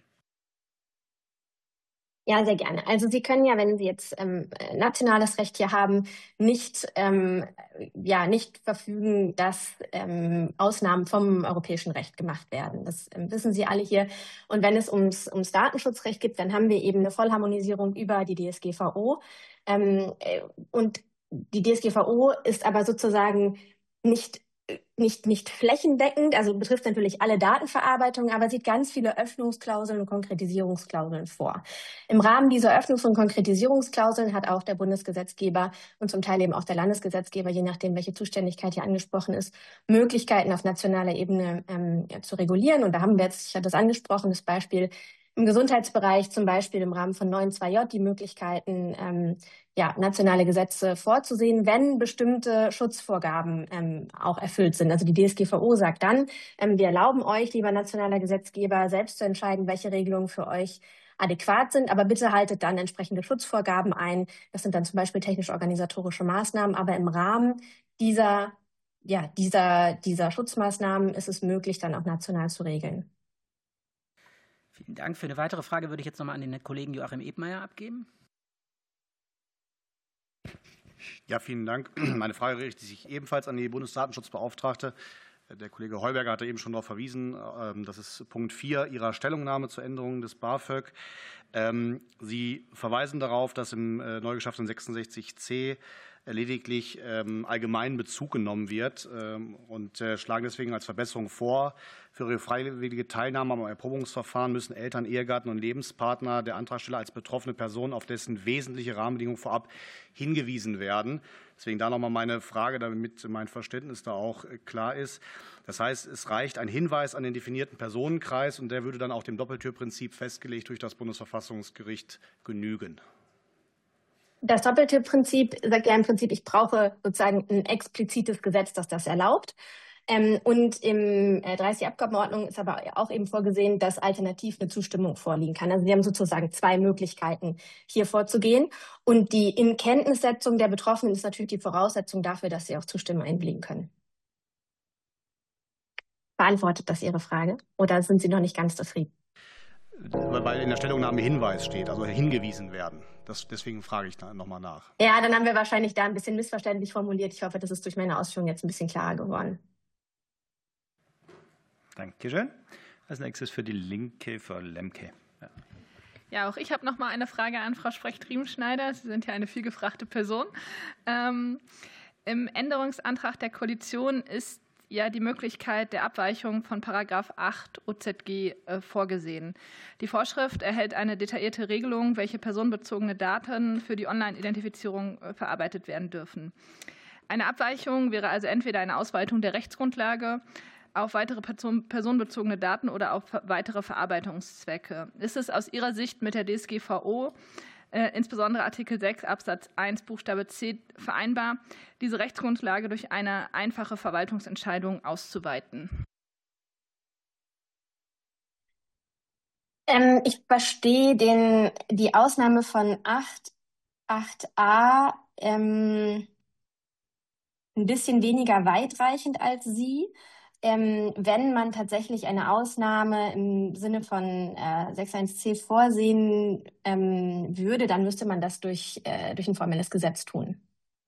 Ja, sehr gerne. Also Sie können ja, wenn Sie jetzt ähm, nationales Recht hier haben, nicht, ähm, ja, nicht verfügen, dass ähm, Ausnahmen vom europäischen Recht gemacht werden. Das ähm, wissen Sie alle hier. Und wenn es ums, ums Datenschutzrecht geht, dann haben wir eben eine Vollharmonisierung über die D S G V O. Ähm, äh, und die D S G V O ist aber sozusagen nicht Nicht, nicht flächendeckend, also betrifft natürlich alle Datenverarbeitung, aber sieht ganz viele Öffnungsklauseln und Konkretisierungsklauseln vor. Im Rahmen dieser Öffnungs- und Konkretisierungsklauseln hat auch der Bundesgesetzgeber und zum Teil eben auch der Landesgesetzgeber, je nachdem, welche Zuständigkeit hier angesprochen ist, Möglichkeiten auf nationaler Ebene ähm, ja, zu regulieren. Und da haben wir jetzt, ich hatte das angesprochen, das Beispiel im Gesundheitsbereich, zum Beispiel im Rahmen von neun Punkt zwei j, die Möglichkeiten, ähm, ja, nationale Gesetze vorzusehen, wenn bestimmte Schutzvorgaben ähm, auch erfüllt sind. Also die D S G V O sagt dann, ähm, wir erlauben euch, lieber nationaler Gesetzgeber, selbst zu entscheiden, welche Regelungen für euch adäquat sind, aber bitte haltet dann entsprechende Schutzvorgaben ein. Das sind dann zum Beispiel technisch-organisatorische Maßnahmen, aber im Rahmen dieser, ja, dieser, dieser Schutzmaßnahmen ist es möglich, dann auch national zu regeln. Vielen Dank. Für eine weitere Frage würde ich jetzt noch mal an den Kollegen Joachim Ebmeier abgeben. Ja, vielen Dank. Meine Frage richtet sich ebenfalls an die Bundesdatenschutzbeauftragte. Der Kollege Heuberger hatte eben schon darauf verwiesen, das ist Punkt vier Ihrer Stellungnahme zur Änderung des BAföG. Sie verweisen darauf, dass im neu geschaffenen sechsundsechzig c lediglich allgemein Bezug genommen wird und schlagen deswegen als Verbesserung vor, für ihre freiwillige Teilnahme am Erprobungsverfahren müssen Eltern, Ehegatten und Lebenspartner der Antragsteller als betroffene Person auf dessen wesentliche Rahmenbedingungen vorab hingewiesen werden. Deswegen da nochmal meine Frage, damit mein Verständnis da auch klar ist. Das heißt, es reicht ein Hinweis an den definierten Personenkreis und der würde dann auch dem Doppeltürprinzip festgelegt durch das Bundesverfassungsgericht genügen. Das Doppeltürprinzip sagt ja im Prinzip, ich brauche sozusagen ein explizites Gesetz, das das erlaubt. Und im dreißig Abgabenordnung ist aber auch eben vorgesehen, dass alternativ eine Zustimmung vorliegen kann. Also Sie haben sozusagen zwei Möglichkeiten, hier vorzugehen. Und die Inkenntnissetzung der Betroffenen ist natürlich die Voraussetzung dafür, dass sie auch Zustimmung einlegen können. Beantwortet das Ihre Frage? Oder sind Sie noch nicht ganz zufrieden? Weil in der Stellungnahme Hinweis steht, also hingewiesen werden. Das, deswegen frage ich da nochmal nach. Ja, dann haben wir wahrscheinlich da ein bisschen missverständlich formuliert. Ich hoffe, das ist durch meine Ausführungen jetzt ein bisschen klarer geworden. Dankeschön. Als nächstes für die Linke Frau Lemke. Ja. Ja, auch ich habe noch mal eine Frage an Frau Specht-Riemenschneider. Sie sind ja eine vielgefragte Person. Ähm, Im Änderungsantrag der Koalition ist ja die Möglichkeit der Abweichung von Paragraph acht O Z G äh, vorgesehen. Die Vorschrift erhält eine detaillierte Regelung, welche personenbezogene Daten für die Online-Identifizierung äh, verarbeitet werden dürfen. Eine Abweichung wäre also entweder eine Ausweitung der Rechtsgrundlage auf weitere person personenbezogene Daten oder auf weitere Verarbeitungszwecke. Ist es aus Ihrer Sicht mit der D S G V O, äh, insbesondere Artikel sechs Absatz eins Buchstabe c, vereinbar, diese Rechtsgrundlage durch eine einfache Verwaltungsentscheidung auszuweiten? Ähm, ich verstehe den, die Ausnahme von acht acht a ähm, ein bisschen weniger weitreichend als Sie. Ähm, wenn man tatsächlich eine Ausnahme im Sinne von äh, sechs eins c vorsehen ähm, würde, dann müsste man das durch, äh, durch ein formelles Gesetz tun.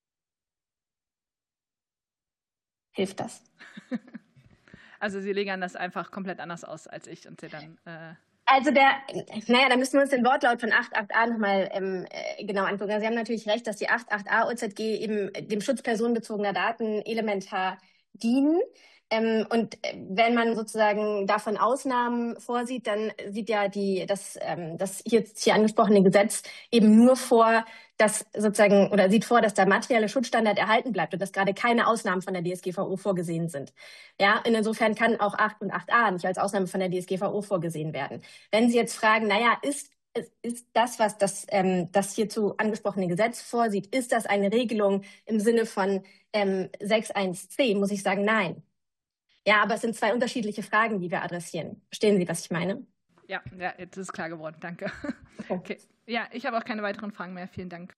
Hilft das? Also Sie legen das einfach komplett anders aus als ich und Sie dann... Äh Also der, naja, da müssen wir uns den Wortlaut von acht acht a nochmal ähm, genau angucken. Also Sie haben natürlich recht, dass die acht acht a O Z G eben dem Schutz personenbezogener Daten elementar dienen. Ähm, und wenn man sozusagen davon Ausnahmen vorsieht, dann sieht ja die, das, ähm, das jetzt hier angesprochene Gesetz eben nur vor, dass sozusagen, oder sieht vor, dass der materielle Schutzstandard erhalten bleibt und dass gerade keine Ausnahmen von der D S G V O vorgesehen sind. Ja, und insofern kann auch acht und acht a nicht als Ausnahme von der D S G V O vorgesehen werden. Wenn Sie jetzt fragen, naja, ist Ist das, was das, ähm, das hierzu angesprochene Gesetz vorsieht, ist das eine Regelung im Sinne von ähm, sechs eins c, muss ich sagen, nein. Ja, aber es sind zwei unterschiedliche Fragen, die wir adressieren. Verstehen Sie, was ich meine? Ja, ja, jetzt ist klar geworden. Danke. Okay. Ja, ich habe auch keine weiteren Fragen mehr. Vielen Dank.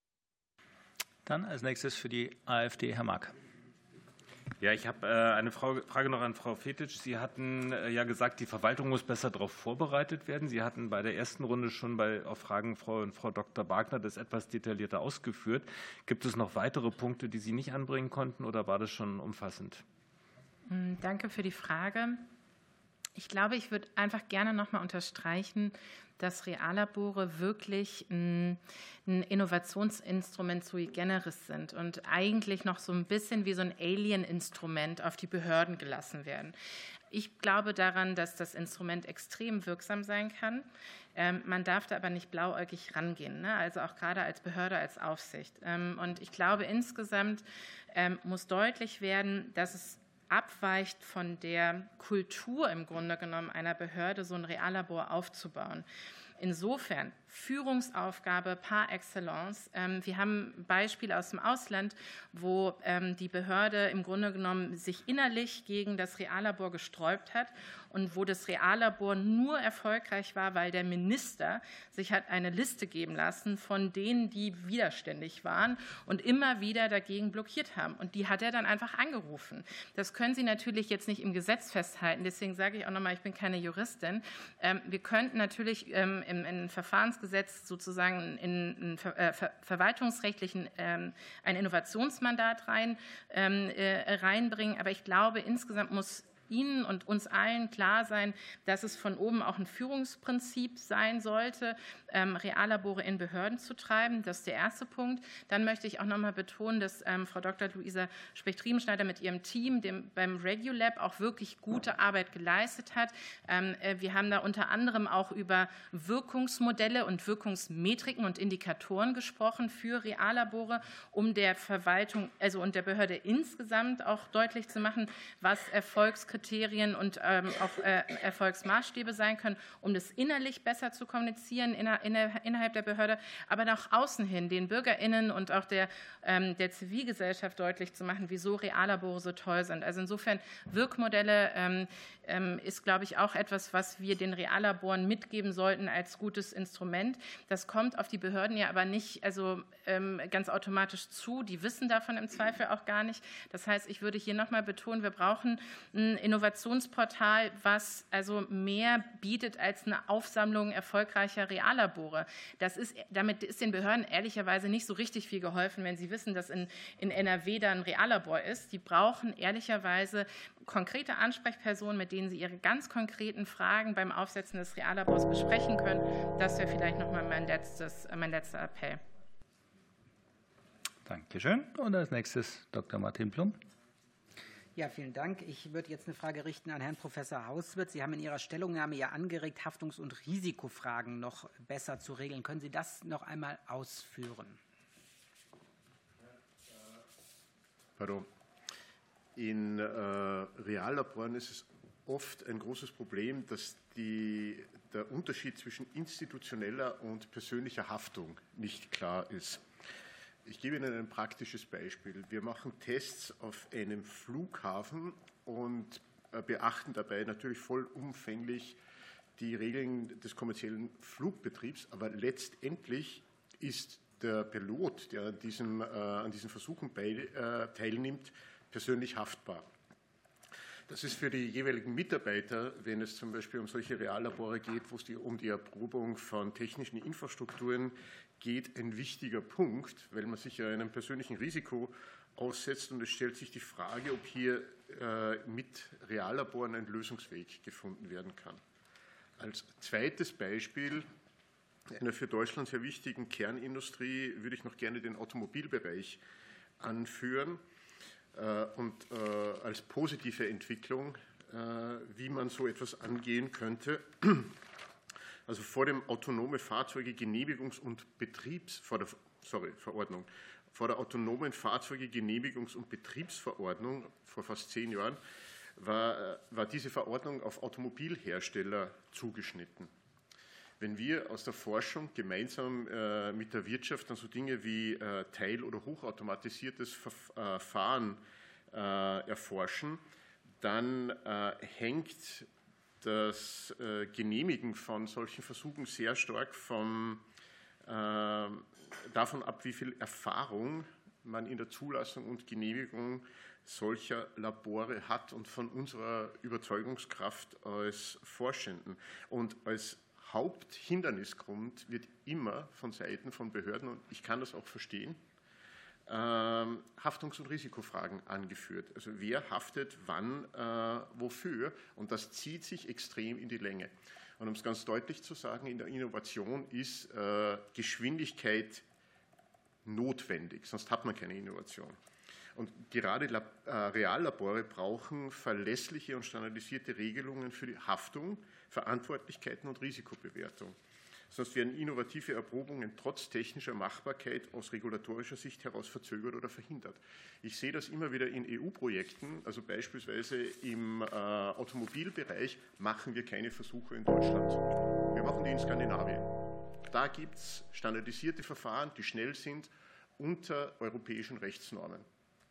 Dann als nächstes für die AfD Herr Mark. Ja, ich habe äh, eine Frage noch an Frau Fetisch. Sie hatten äh, ja gesagt, die Verwaltung muss besser darauf vorbereitet werden. Sie hatten bei der ersten Runde schon bei, auf Fragen Frau, Frau Doktor Wagner das etwas detaillierter ausgeführt. Gibt es noch weitere Punkte, die Sie nicht anbringen konnten, oder war das schon umfassend? Danke für die Frage. Ich glaube, ich würde einfach gerne noch mal unterstreichen, dass Reallabore wirklich ein, ein Innovationsinstrument sui generis sind und eigentlich noch so ein bisschen wie so ein Alien-Instrument auf die Behörden gelassen werden. Ich glaube daran, dass das Instrument extrem wirksam sein kann. Ähm, man darf da aber nicht blauäugig rangehen, ne? Also auch gerade als Behörde, als Aufsicht. Ähm, und ich glaube, insgesamt ähm, muss deutlich werden, dass es abweicht von der Kultur im Grunde genommen einer Behörde, so ein Reallabor aufzubauen. Insofern Führungsaufgabe par excellence. Wir haben Beispiele aus dem Ausland, wo die Behörde im Grunde genommen sich innerlich gegen das Reallabor gesträubt hat und wo das Reallabor nur erfolgreich war, weil der Minister sich hat eine Liste geben lassen von denen, die widerständig waren und immer wieder dagegen blockiert haben. Und die hat er dann einfach angerufen. Das können Sie natürlich jetzt nicht im Gesetz festhalten. Deswegen sage ich auch nochmal, ich bin keine Juristin. Wir könnten natürlich im, im Verfahrensgesetz sozusagen in einen ver, ver, verwaltungsrechtlichen ähm, ein Innovationsmandat rein, ähm, äh, reinbringen. Aber ich glaube, insgesamt muss Ihnen und uns allen klar sein, dass es von oben auch ein Führungsprinzip sein sollte, ähm, Reallabore in Behörden zu treiben. Das ist der erste Punkt. Dann möchte ich auch noch mal betonen, dass ähm, Frau Doktor Luisa Specht-Riemenschneider mit ihrem Team dem, beim Regulab auch wirklich gute Arbeit geleistet hat. Ähm, äh, wir haben da unter anderem auch über Wirkungsmodelle und Wirkungsmetriken und Indikatoren gesprochen für Reallabore, um der Verwaltung, also und der Behörde insgesamt auch deutlich zu machen, was Erfolgskriterien Kriterien und ähm, auch äh, Erfolgsmaßstäbe sein können, um das innerlich besser zu kommunizieren inner, inner, innerhalb der Behörde, aber nach außen hin den BürgerInnen und auch der, ähm, der Zivilgesellschaft deutlich zu machen, wieso Reallabore so toll sind. Also insofern Wirkmodelle ähm, ähm, ist, glaube ich, auch etwas, was wir den Reallaboren mitgeben sollten als gutes Instrument. Das kommt auf die Behörden ja aber nicht also, ähm, ganz automatisch zu. Die wissen davon im Zweifel auch gar nicht. Das heißt, ich würde hier noch mal betonen, wir brauchen ein Innovationsportal, was also mehr bietet als eine Aufsammlung erfolgreicher Reallabore. Das ist, damit ist den Behörden ehrlicherweise nicht so richtig viel geholfen, wenn sie wissen, dass in, in N R W da ein Reallabor ist. Die brauchen ehrlicherweise konkrete Ansprechpersonen, mit denen sie ihre ganz konkreten Fragen beim Aufsetzen des Reallabors besprechen können. Das wäre vielleicht noch mal mein, letztes, mein letzter Appell. Dankeschön. Und als nächstes Doktor Martin Plum. Ja, vielen Dank. Ich würde jetzt eine Frage richten an Herrn Professor Hauswirth. Sie haben in Ihrer Stellungnahme ja angeregt, Haftungs- und Risikofragen noch besser zu regeln. Können Sie das noch einmal ausführen? Pardon. In äh, Reallaboren ist es oft ein großes Problem, dass die, der Unterschied zwischen institutioneller und persönlicher Haftung nicht klar ist. Ich gebe Ihnen ein praktisches Beispiel. Wir machen Tests auf einem Flughafen und beachten dabei natürlich vollumfänglich die Regeln des kommerziellen Flugbetriebs, aber letztendlich ist der Pilot, der an, diesem, äh, an diesen Versuchen bei, äh, teilnimmt, persönlich haftbar. Das ist für die jeweiligen Mitarbeiter, wenn es zum Beispiel um solche Reallabore geht, wo es die, um die Erprobung von technischen Infrastrukturen geht, ein wichtiger Punkt, weil man sich ja einem persönlichen Risiko aussetzt und es stellt sich die Frage, ob hier äh, mit Reallaboren ein Lösungsweg gefunden werden kann. Als zweites Beispiel einer für Deutschland sehr wichtigen Kernindustrie würde ich noch gerne den Automobilbereich anführen. Und äh, als positive Entwicklung, äh, wie man so etwas angehen könnte. Also vor dem autonome Fahrzeuge Genehmigungs- und Betriebs vor der, sorry, Verordnung, vor der autonomen Fahrzeuge Genehmigungs- und Betriebsverordnung vor fast zehn Jahren war, war diese Verordnung auf Automobilhersteller zugeschnitten. Wenn wir aus der Forschung gemeinsam äh, mit der Wirtschaft dann so Dinge wie äh, teil- oder hochautomatisiertes Verfahren äh, erforschen, dann äh, hängt das äh, Genehmigen von solchen Versuchen sehr stark vom, äh, davon ab, wie viel Erfahrung man in der Zulassung und Genehmigung solcher Labore hat und von unserer Überzeugungskraft als Forschenden. Und als Haupthindernisgrund wird immer von Seiten von Behörden, und ich kann das auch verstehen, ähm, Haftungs- und Risikofragen angeführt. Also wer haftet wann, äh, wofür? Und das zieht sich extrem in die Länge. Und um es ganz deutlich zu sagen, in der Innovation ist äh, Geschwindigkeit notwendig, sonst hat man keine Innovation. Und gerade Lab, äh, Reallabore brauchen verlässliche und standardisierte Regelungen für die Haftung, Verantwortlichkeiten und Risikobewertung. Sonst werden innovative Erprobungen trotz technischer Machbarkeit aus regulatorischer Sicht heraus verzögert oder verhindert. Ich sehe das immer wieder in E U-Projekten, also beispielsweise im äh, Automobilbereich machen wir keine Versuche in Deutschland. Wir machen die in Skandinavien. Da gibt es standardisierte Verfahren, die schnell sind, unter europäischen Rechtsnormen.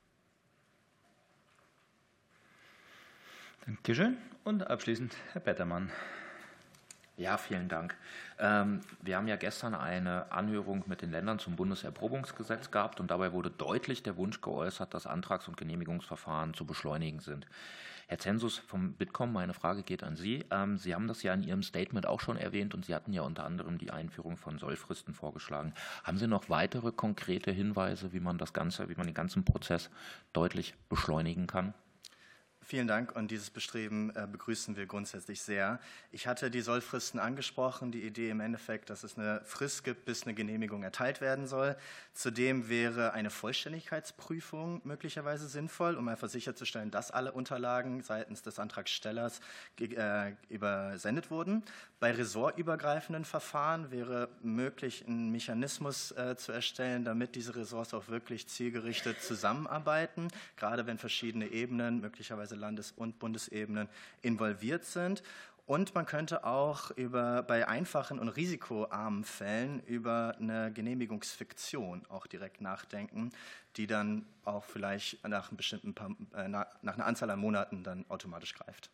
Dankeschön. Und abschließend Herr Bettermann. Ja, vielen Dank. Wir haben ja gestern eine Anhörung mit den Ländern zum Bundeserprobungsgesetz gehabt und dabei wurde deutlich der Wunsch geäußert, dass Antrags- und Genehmigungsverfahren zu beschleunigen sind. Herr Zensus vom Bitkom, meine Frage geht an Sie. Sie haben das ja in Ihrem Statement auch schon erwähnt und Sie hatten ja unter anderem die Einführung von Sollfristen vorgeschlagen. Haben Sie noch weitere konkrete Hinweise, wie man das Ganze, wie man den ganzen Prozess deutlich beschleunigen kann? Vielen Dank und dieses Bestreben äh, begrüßen wir grundsätzlich sehr. Ich hatte die Sollfristen angesprochen, die Idee im Endeffekt, dass es eine Frist gibt, bis eine Genehmigung erteilt werden soll. Zudem wäre eine Vollständigkeitsprüfung möglicherweise sinnvoll, um einfach sicherzustellen, dass alle Unterlagen seitens des Antragstellers äh, übersendet wurden. Bei ressortübergreifenden Verfahren wäre möglich, einen Mechanismus äh, zu erstellen, damit diese Ressorts auch wirklich zielgerichtet zusammenarbeiten, gerade wenn verschiedene Ebenen, möglicherweise Landes- und Bundesebenen, involviert sind. Und man könnte auch über, bei einfachen und risikoarmen Fällen über eine Genehmigungsfiktion auch direkt nachdenken, die dann auch vielleicht nach, einem bestimmten paar, äh, nach einer Anzahl an Monaten dann automatisch greift.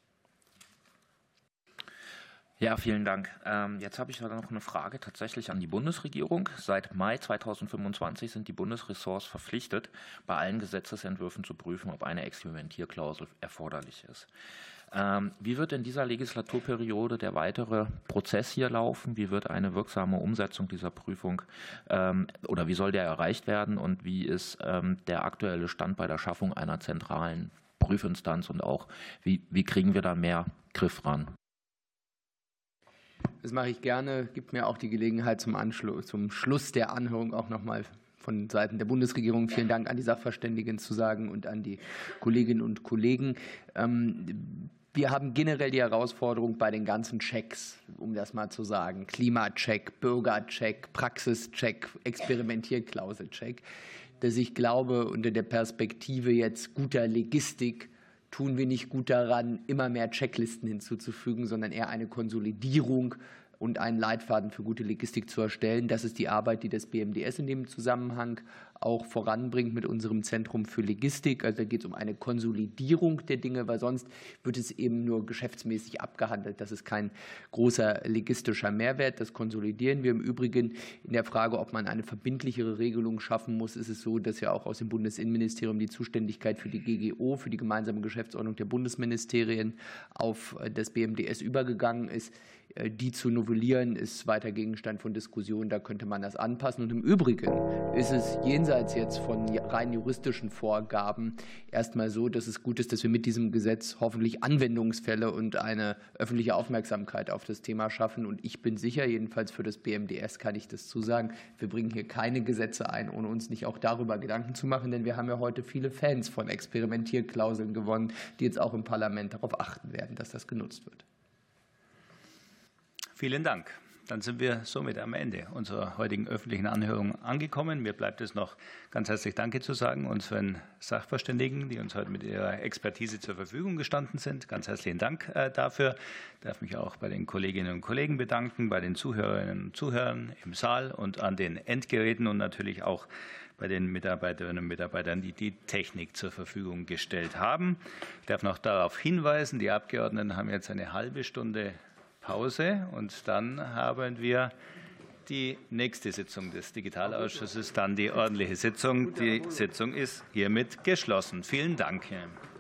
Ja, vielen Dank. Jetzt habe ich noch eine Frage tatsächlich an die Bundesregierung. Seit Mai zweitausendfünfundzwanzig sind die Bundesressorts verpflichtet, bei allen Gesetzesentwürfen zu prüfen, ob eine Experimentierklausel erforderlich ist. Wie wird in dieser Legislaturperiode der weitere Prozess hier laufen? Wie wird eine wirksame Umsetzung dieser Prüfung oder wie soll der erreicht werden? Und wie ist der aktuelle Stand bei der Schaffung einer zentralen Prüfinstanz und auch wie, wie kriegen wir da mehr Griff ran? Das mache ich gerne, gibt mir auch die Gelegenheit zum, Anschluss, zum Schluss der Anhörung auch nochmal von Seiten der Bundesregierung vielen Dank an die Sachverständigen zu sagen und an die Kolleginnen und Kollegen. Wir haben generell die Herausforderung bei den ganzen Checks, um das mal zu sagen, Klimacheck, Bürgercheck, Praxischeck, Experimentierklauselcheck, dass ich glaube, unter der Perspektive jetzt guter Logistik tun wir nicht gut daran, immer mehr Checklisten hinzuzufügen, sondern eher eine Konsolidierung und einen Leitfaden für gute Logistik zu erstellen. Das ist die Arbeit, die das B M D S in dem Zusammenhang auch voranbringt mit unserem Zentrum für Logistik. Also da geht es um eine Konsolidierung der Dinge, weil sonst wird es eben nur geschäftsmäßig abgehandelt. Das ist kein großer logistischer Mehrwert. Das konsolidieren wir. Im Übrigen in der Frage, ob man eine verbindlichere Regelung schaffen muss, ist es so, dass ja auch aus dem Bundesinnenministerium die Zuständigkeit für die G G O, für die gemeinsame Geschäftsordnung der Bundesministerien, auf das B M D S übergegangen ist. Die zu novellieren, ist weiter Gegenstand von Diskussionen, da könnte man das anpassen. Und im Übrigen ist es jenseits jetzt von rein juristischen Vorgaben erstmal so, dass es gut ist, dass wir mit diesem Gesetz hoffentlich Anwendungsfälle und eine öffentliche Aufmerksamkeit auf das Thema schaffen. Und ich bin sicher, jedenfalls für das B M D S kann ich das zusagen, wir bringen hier keine Gesetze ein, ohne uns nicht auch darüber Gedanken zu machen, denn wir haben ja heute viele Fans von Experimentierklauseln gewonnen, die jetzt auch im Parlament darauf achten werden, dass das genutzt wird. Vielen Dank. Dann sind wir somit am Ende unserer heutigen öffentlichen Anhörung angekommen. Mir bleibt es noch ganz herzlich Danke zu sagen unseren Sachverständigen, die uns heute mit ihrer Expertise zur Verfügung gestanden sind. Ganz herzlichen Dank dafür. Ich darf mich auch bei den Kolleginnen und Kollegen bedanken, bei den Zuhörerinnen und Zuhörern im Saal und an den Endgeräten und natürlich auch bei den Mitarbeiterinnen und Mitarbeitern, die die Technik zur Verfügung gestellt haben. Ich darf noch darauf hinweisen, die Abgeordneten haben jetzt eine halbe Stunde Pause und dann haben wir die nächste Sitzung des Digitalausschusses, dann die ordentliche Sitzung. Die Sitzung ist hiermit geschlossen. Vielen Dank.